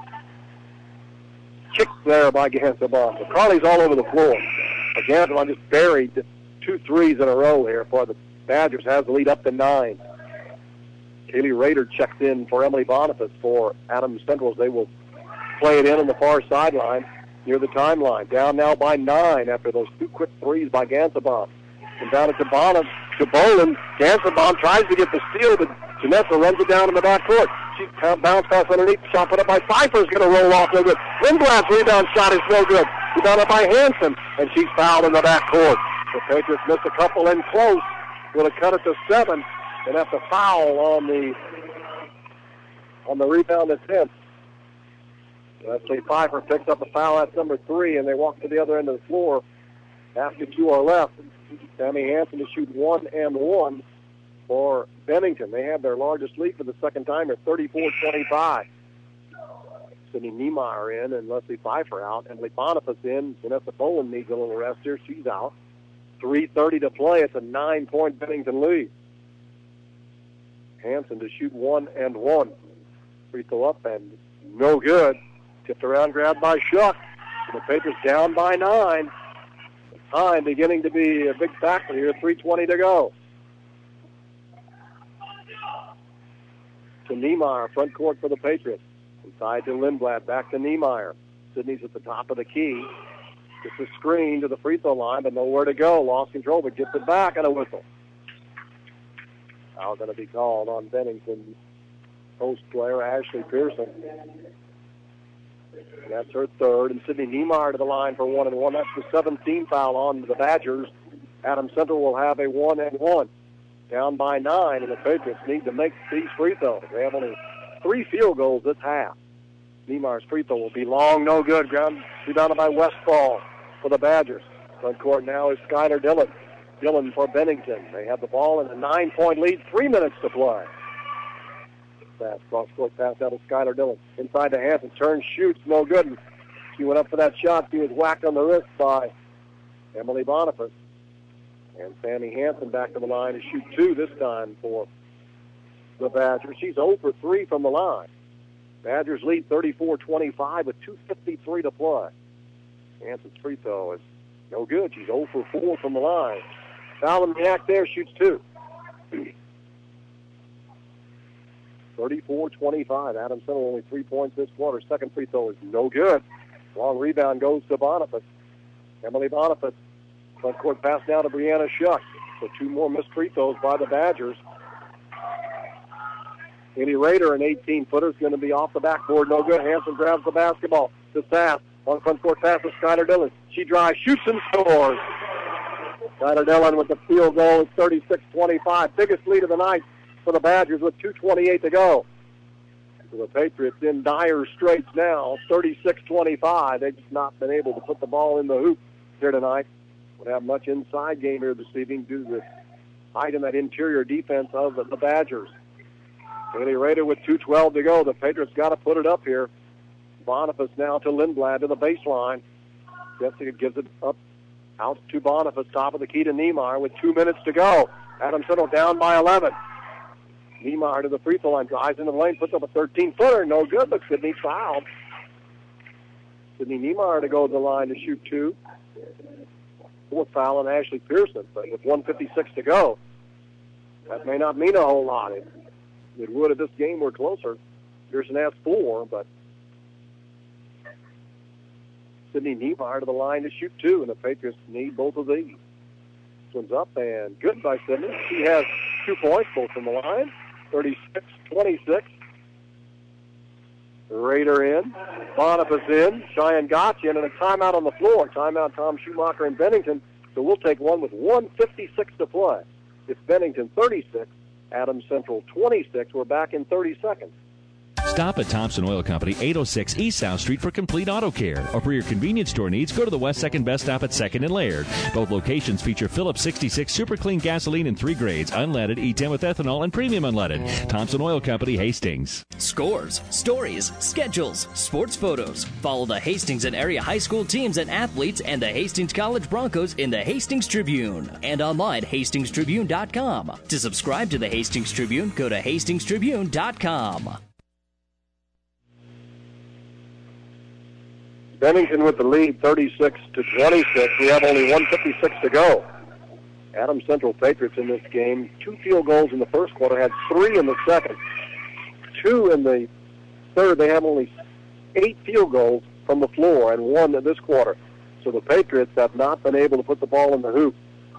Kicked there by Gasabon. So Carly's all over the floor. But Gasabon just buried two threes in a row here for the Badgers. Has the lead up to nine. Kaylee Rader checks in for Emily Boniface for Adams Central as they will play it in on the far sideline near the timeline. Down now by nine after those two quick threes by Gasabon. And down it to Boniface, to Bolin. Gasabon tries to get the steal, but Janessa runs it down in the back court. She bounce pass underneath. Shot put up by Pfeiffer's going to roll off no good. Lindblad's rebound shot is no good. Rebounded by Hanson, and she's fouled in the back court. The Patriots missed a couple in close. Will have cut it to seven. And have to foul on the on the rebound attempt. Leslie Pfeiffer picks up a foul. That's number three, and they walk to the other end of the floor. After two are left. Sammy Hanson to shoot one and one for Bennington. They have their largest lead for the second time at thirty-four twenty-five. Sydney Niemeyer in and Leslie Pfeiffer out. Emily Boniface in. Vanessa Bolin needs a little rest here. She's out. three thirty to play. It's a nine-point Bennington lead. Hanson to shoot one and one. Free throw up and no good. Tipped around, grabbed by Shuck. The Patriots down by nine. Time beginning to be a big factor here. three twenty to go. To Niemeyer, front court for the Patriots. Inside to Lindblad, back to Niemeyer. Sydney's at the top of the key. Gets a screen to the free throw line, but nowhere to go. Lost control, but gets it back and a whistle. Now going to be called on Bennington post player Ashley Pearson. That's her third. And Sydney Niemeyer to the line for one and one. That's the seventeenth foul on the Badgers. Adams Central will have a one and one. Down by nine, and the Patriots need to make these free throws. They have only three field goals this half. Niemeyer's free throw will be long, no good. Ground rebounded by Westfall for the Badgers. Front court now is Skylar Dillon. Dillon for Bennington. They have the ball in a nine-point lead, three minutes to play. Fast cross-court pass out of Skylar Dillon. Inside to Hanson, turns, shoots, no good. She went up for that shot. She was whacked on the wrist by Emily Boniface. And Sammy Hanson back to the line to shoot two this time for the Badgers. She's zero for three from the line. Badgers lead thirty-four twenty-five with two fifty-three to play. Hanson's free throw is no good. She's zero for four from the line. Foul in the act there, shoots two. thirty-four twenty-five. Adams Central only three points this quarter. Second free throw is no good. Long rebound goes to Boniface. Emily Boniface. Front court pass down to Brianna Shuck. So two more missed free throws by the Badgers. Katie Rader, an eighteen-footer, is going to be off the backboard. No good. Hanson grabs the basketball. To Sass. On front court pass to Skylar Dillon. She drives, shoots, and scores. Skylar Dillon with the field goal is thirty-six twenty-five. Biggest lead of the night for the Badgers with two twenty-eight to go. So the Patriots in dire straits now, thirty-six twenty-five. They've just not been able to put the ball in the hoop here tonight. Would have much inside game here this evening due to the height in that interior defense of the, the Badgers. Haley Rader with two twelve to go. The Patriots got to put it up here. Boniface now to Lindblad to the baseline. Jessica gives it up out to Boniface, top of the key to Niemeyer with two minutes to go. Adams Central down by eleven. Niemeyer to the free throw line, drives into the lane, puts up a thirteen-footer. No good, but Sydney fouled. Sydney Niemeyer to go to the line to shoot two. Fourth foul on Ashley Pearson, but with one fifty-six to go, that may not mean a whole lot. It, it would if this game were closer. Pearson has four, but Sydney Niemeyer to the line to shoot two, and the Patriots need both of these. This one's up and good by Sydney. She has two points, both from the line, thirty-six twenty-six. Raider in, Boniface in, Cheyenne Gotch in, and a timeout on the floor. Timeout Tom Schumacher in Bennington. So we'll take one with one fifty-six to play. It's Bennington thirty-six, Adams Central twenty-six. We're back in thirty seconds. Stop at Thompson Oil Company, eight oh six East South Street for complete auto care. Or for your convenience store needs, go to the West second Best Stop at second and Laird. Both locations feature Phillips sixty-six Super Clean gasoline in three grades, unleaded, E ten with ethanol, and premium unleaded. Thompson Oil Company, Hastings. Scores, stories, schedules, sports photos. Follow the Hastings and area high school teams and athletes and the Hastings College Broncos in the Hastings Tribune. And online, hastings tribune dot com. To subscribe to the Hastings Tribune, go to hastings tribune dot com. Bennington with the lead, thirty-six to twenty-six. We have only one fifty-six to go. Adams Central Patriots in this game, two field goals in the first quarter, had three in the second, two in the third. They have only eight field goals from the floor and one in this quarter. So the Patriots have not been able to put the ball in the hoop.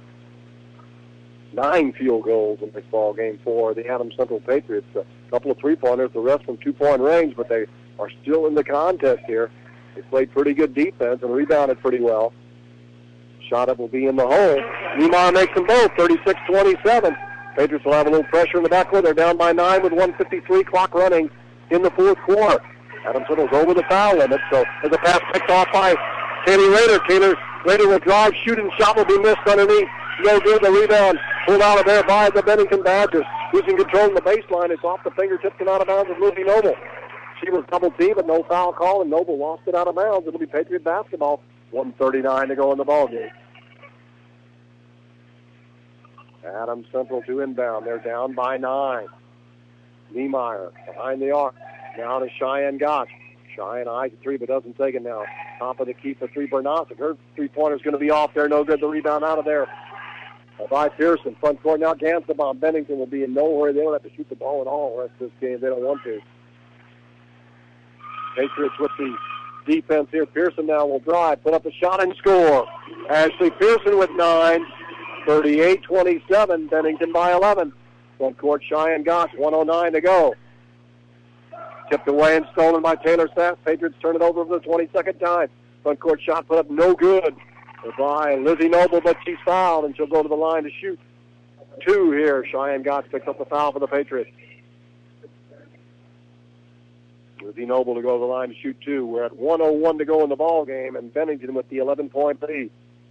Nine field goals in this ball game for the Adams Central Patriots. A couple of three-pointers, the rest from two-point range, but they are still in the contest here. They played pretty good defense and rebounded pretty well. Shot up will be in the hole. Niemeyer makes them both, thirty-six twenty-seven. Patriots will have a little pressure in the backcourt. They're down by nine with one fifty-three, clock running in the fourth quarter. Adams Central's over the foul limit, so as a pass picked off by Kaylee Rader. Kaylee Rader will drive, shoot, and shot will be missed underneath. No good. The rebound pulled out of there by the Bennington Badgers. Losing control in the baseline. It's off the fingertips and out of bounds of Lizzie Noble. She was double teamed, but no foul call, and Noble lost it out of bounds. It'll be Patriot basketball. one thirty-nine to go in the ballgame. Adams Central to inbound. They're down by nine. Niemeyer behind the arc. Now to Cheyenne Gotch. Cheyenne eyes a three, but doesn't take it now. Top of the key for three, Bernosic. Her three-pointer's going to be off there. No good. The rebound out of there by Pearson. Front court now. Gansenbaum. Bennington will be in no hurry. They don't have to shoot the ball at all the rest of this game. They don't want to. Patriots with the defense here. Pearson now will drive, put up a shot and score. Ashley Pearson with nine, thirty-eight twenty-seven. Bennington by eleven. Front court, Cheyenne Gotch, one oh nine to go. Tipped away and stolen by Taylor Sass. Patriots turn it over for the twenty-second time. Front court shot put up no good by Lizzie Noble, but she's fouled, and she'll go to the line to shoot two here. Cheyenne Gotch picks up the foul for the Patriots. Lizzie Noble to go to the line to shoot two. We're at one oh one to go in the ball game, and Bennington with the eleven-point lead.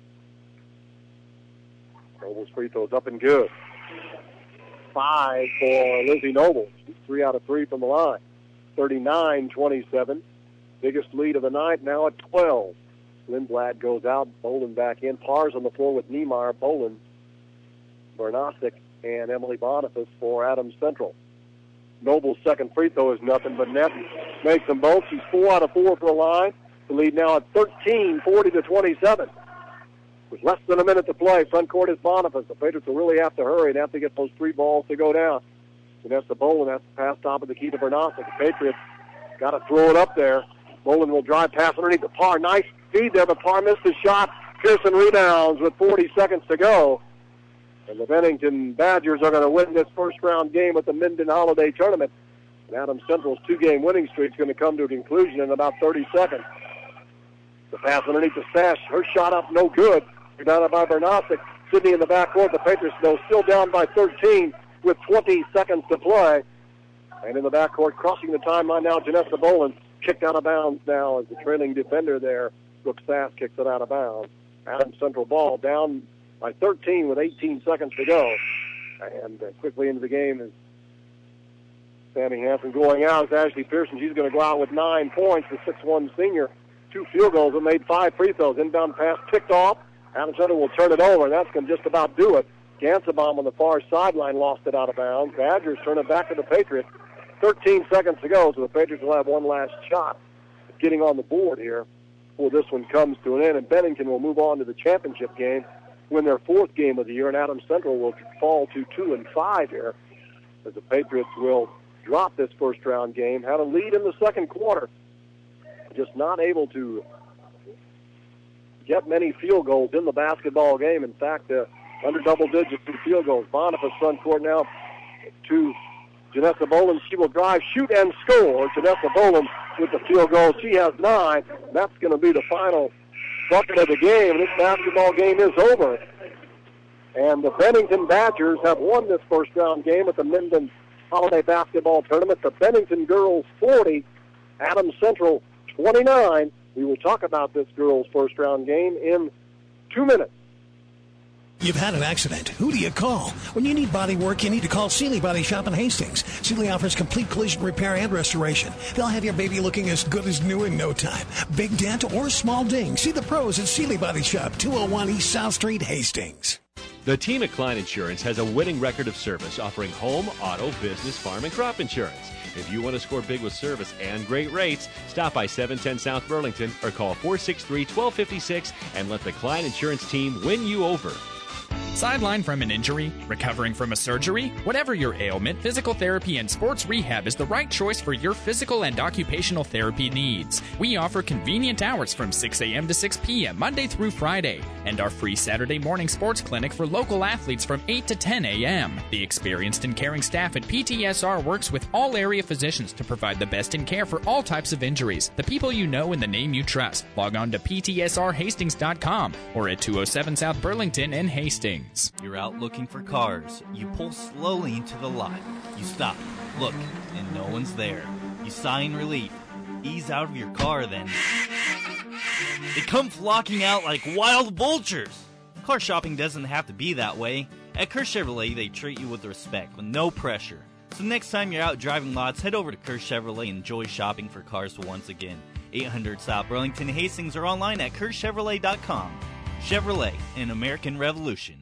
Noble's free throws up and good. Five for Lizzie Noble. She's three out of three from the line. thirty-nine twenty-seven. Biggest lead of the night, now at twelve. Lindblad goes out, Bolin back in. Pars on the floor with Niemeyer, Bolin, Bernosic, and Emily Boniface for Adams Central. Noble's second free throw is nothing, but net makes them both. She's four out of four for the line. The lead now at thirteen, forty to twenty-seven. With less than a minute to play, front court is Boniface. The Patriots will really have to hurry and have to get those three balls to go down. Vanessa Bolin has to pass top of the key to Bernosic. The Patriots got to throw it up there. Bolin will drive pass underneath the Parr. Nice feed there, but Parr missed his shot. Pearson rebounds with forty seconds to go. And the Bennington Badgers are going to win this first-round game at the Minden Holiday Tournament. And Adams Central's two-game winning streak is going to come to a conclusion in about thirty seconds. The pass underneath the Sash. Her shot up, no good. Rebounded by Bernosic. Sydney in the backcourt. The Patriots, though, still down by thirteen with twenty seconds to play. And in the backcourt, crossing the timeline now, Janessa Bolin kicked out of bounds now as the trailing defender there. Brooke Sass kicks it out of bounds. Adams Central ball down by thirteen with eighteen seconds to go. And uh, quickly into the game is Sammy Hansen going out. It's Ashley Pearson. She's going to go out with nine points, the six one senior. Two field goals and made five free throws. Inbound pass picked off. Adams Central will turn it over, and that's going to just about do it. Gansabaum on the far sideline lost it out of bounds. Badgers turn it back to the Patriots. thirteen seconds to go, so the Patriots will have one last shot at getting on the board here before this one comes to an end. And Bennington will move on to the championship game, win their fourth game of the year, and Adams Central will fall to two and five here as the Patriots will drop this first-round game. Had a lead in the second quarter, just not able to get many field goals in the basketball game. In fact, uh, under double digits in field goals. Boniface front court now to Janessa Boland. She will drive, shoot, and score. Janessa Boland with the field goal. She has nine. That's going to be the final bucket of the game. This basketball game is over. And the Bennington Badgers have won this first-round game at the Minden Holiday Basketball Tournament. The Bennington girls forty, Adams Central twenty-nine. We will talk about this girls' first-round game in two minutes. You've had an accident. Who do you call? When you need body work, you need to call Sealy Body Shop in Hastings. Sealy offers complete collision repair and restoration. They'll have your baby looking as good as new in no time. Big dent or small ding. See the pros at Sealy Body Shop, two oh one East South Street, Hastings. The team at Klein Insurance has a winning record of service, offering home, auto, business, farm, and crop insurance. If you want to score big with service and great rates, stop by seven ten South Burlington or call four six three, one two five six and let the Klein Insurance team win you over. Sidelined from an injury, recovering from a surgery, whatever your ailment, physical therapy and sports rehab is the right choice for your physical and occupational therapy needs. We offer convenient hours from six a.m. to six p.m. Monday through Friday, and our free Saturday morning sports clinic for local athletes from eight to ten a.m. The experienced and caring staff at P T S R works with all area physicians to provide the best in care for all types of injuries. The people you know and the name you trust. Log on to P T S R Hastings dot com or at two oh seven South Burlington in Hastings. You're out looking for cars. You pull slowly into the lot. You stop, look, and no one's there. You sigh in relief, ease out of your car, then they come flocking out like wild vultures. Car shopping doesn't have to be that way. At Kerr Chevrolet, they treat you with respect, with no pressure. So next time you're out driving lots, head over to Kerr Chevrolet and enjoy shopping for cars once again. eight hundred South Burlington, Hastings, or online at Kerr Chevrolet dot com. Chevrolet, an American Revolution.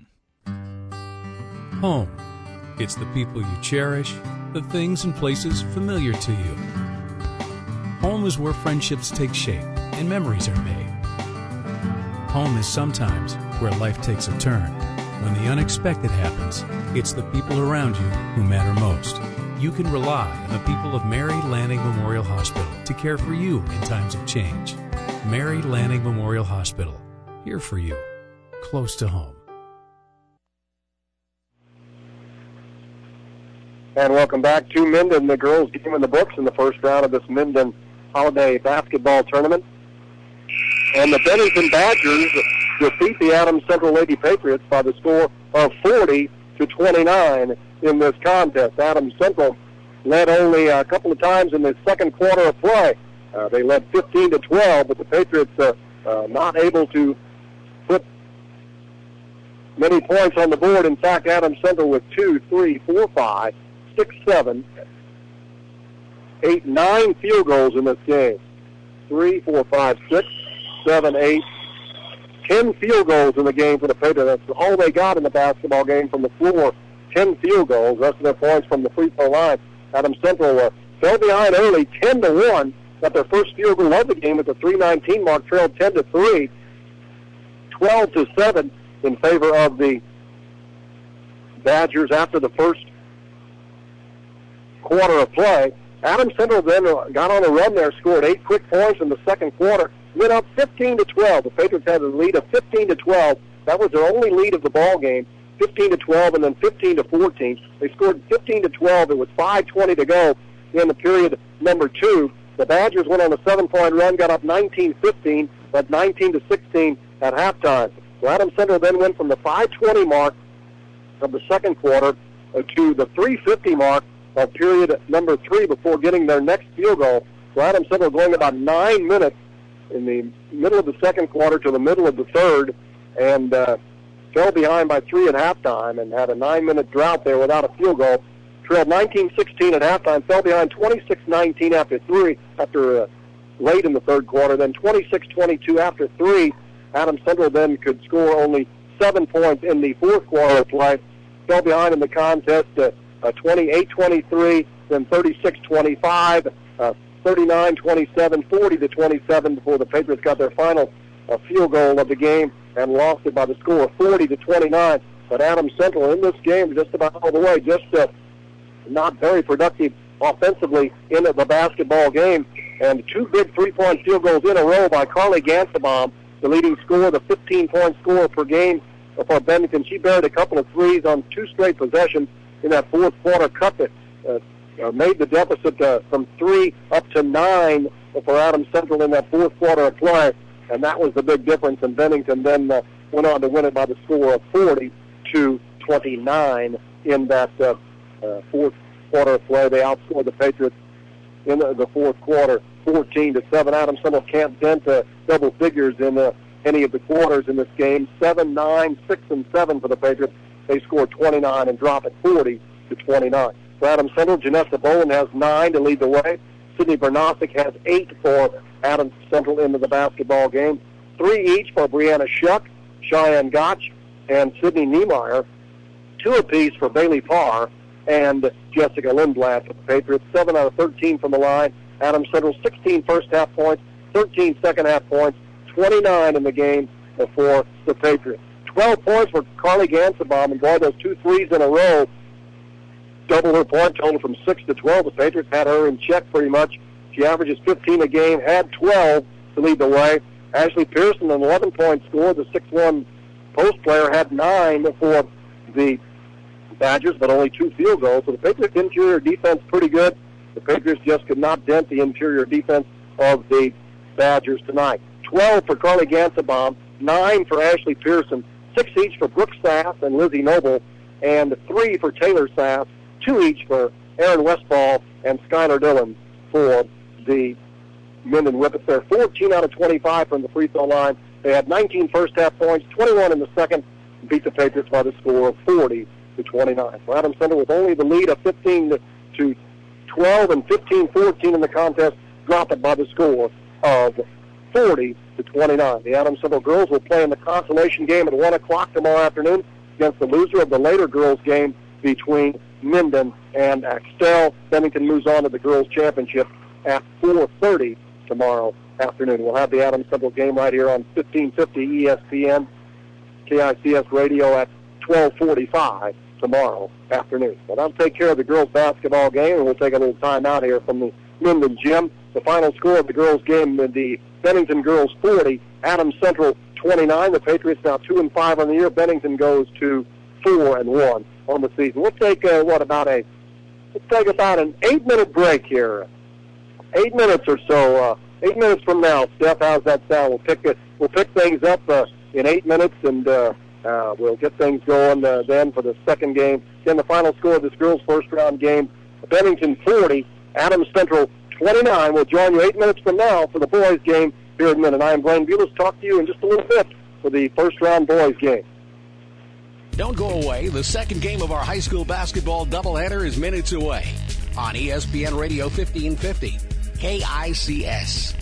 Home. It's the people you cherish, the things and places familiar to you. Home is where friendships take shape and memories are made. Home is sometimes where life takes a turn. When the unexpected happens, it's the people around you who matter most. You can rely on the people of Mary Lanning Memorial Hospital to care for you in times of change. Mary Lanning Memorial Hospital. Here for you. Close to home. And welcome back to Minden, the girls' game in the books in the first round of this Minden Holiday Basketball Tournament. And the Bennington Badgers defeat the Adams Central Lady Patriots by the score of forty to twenty-nine in this contest. Adams Central led only a couple of times in the second quarter of play. Uh, they led fifteen to twelve, but the Patriots uh, uh, not able to put many points on the board. In fact, Adams Central with two, three, four, five, six, seven, eight, nine field goals in this game. Three, four, five, six, seven, eight, ten field goals in the game for the Patriots. That's all they got in the basketball game from the floor. Ten field goals. Rest of their points from the free throw line. Adams Central uh, fell behind early, ten to one. Got their first field goal of the game at the three nineteen mark, trailed ten to three. twelve to seven in favor of the Badgers after the first quarter of play. Adams Central then got on a run there, scored eight quick points in the second quarter, went up fifteen to twelve. The Patriots had a lead of fifteen to twelve. That was their only lead of the ball game, fifteen to twelve, and then fifteen to fourteen. They scored fifteen to twelve. It was five twenty to go in the period number two. The Badgers went on a seven-point run, got up nineteen fifteen, led nineteen to sixteen at halftime. So Adams Central then went from the five twenty mark of the second quarter to the three fifty mark of period number three before getting their next field goal. So Adams Central going about nine minutes in the middle of the second quarter to the middle of the third, and uh, fell behind by three at halftime and had a nine-minute drought there without a field goal. Trailed nineteen sixteen at halftime, fell behind twenty-six nineteen after three, after uh, late in the third quarter. Then twenty-six twenty-two after three. Adams Central then could score only seven points in the fourth quarter of play. Fell behind in the contest, uh, uh, twenty-eight twenty-three, then thirty-six twenty-five, uh, thirty-nine twenty-seven, forty to twenty-seven before the Patriots got their final uh, field goal of the game and lost it by the score of forty to twenty-nine. But Adams Central in this game just about all the way, just uh, not very productive offensively in the basketball game. And two big three-point field goals in a row by Carly Gansabaum, the leading scorer, the fifteen-point scorer per game for Bennington. She buried a couple of threes on two straight possessions in that fourth quarter, cut the, uh, uh, made the deficit uh, from three up to nine for Adams Central in that fourth quarter of play, and that was the big difference. And Bennington then uh, went on to win it by the score of forty to twenty-nine in that uh, uh, fourth quarter of play. They outscored the Patriots in the, the fourth quarter, fourteen to seven. Adams Central can't dent uh, double figures in uh, any of the quarters in this game. Seven, nine, six, and seven for the Patriots. They score twenty-nine and drop it forty to twenty-nine. For Adams Central, Janessa Bowen has nine to lead the way. Sydney Bernosic has eight for Adams Central into the basketball game. Three each for Brianna Shuck, Cheyenne Gotch, and Sydney Niemeyer. Two apiece for Bailey Parr and Jessica Lindblad for the Patriots. Seven out of thirteen from the line. Adams Central, sixteen first-half points, thirteen second-half points, twenty-nine in the game for the Patriots. twelve points for Carly Gansabaum, and boy, those two threes in a row double her point total from six to twelve. The Patriots had her in check pretty much. She averages fifteen a game, had twelve to lead the way. Ashley Pearson, an eleven-point score, the six one post player, had nine for the Badgers, but only two field goals. So the Patriots' interior defense pretty good. The Patriots just could not dent the interior defense of the Badgers tonight. twelve for Carly Gansabaum, nine for Ashley Pearson, six each for Brooke Sass and Lizzie Noble, and three for Taylor Sass, two each for Aaron Westfall and Skylar Dillon for the Minden Whippets. They're fourteen out of twenty-five from the free throw line. They had nineteen first-half points, twenty-one in the second, and beat the Patriots by the score of forty to twenty-nine. So Adams Central with only the lead of fifteen to twelve and fifteen fourteen in the contest, drop it by the score of forty to twenty-nine. The Adams Central girls will play in the consolation game at one o'clock tomorrow afternoon against the loser of the later girls game between Minden and Axtell. Bennington moves on to the girls championship at four thirty tomorrow afternoon. We'll have the Adams Central game right here on fifteen fifty E S P N, K I C S radio at twelve forty-five tomorrow afternoon. But I'll take care of the girls basketball game, and we'll take a little time out here from the Minden gym. The final score of the girls game, the Bennington girls forty, Adams Central twenty-nine. The Patriots now two and five on the year. Bennington goes to four and one on the season. We'll take uh, what about a let's take about an eight minute break here. Eight minutes or so. Uh, eight minutes from now, Steph, how's that sound? We'll pick it. We'll pick things up uh, in eight minutes, and uh, uh, we'll get things going uh, then for the second game. Then the final score of this girls' first round game: Bennington forty, Adams Central twenty-nine. We'll join you eight minutes from now for the boys' game here in Minden. I am Blaine Bulis. Talk to you in just a little bit for the first round boys' game. Don't go away. The second game of our high school basketball doubleheader is minutes away on E S P N Radio fifteen fifty, K I C S.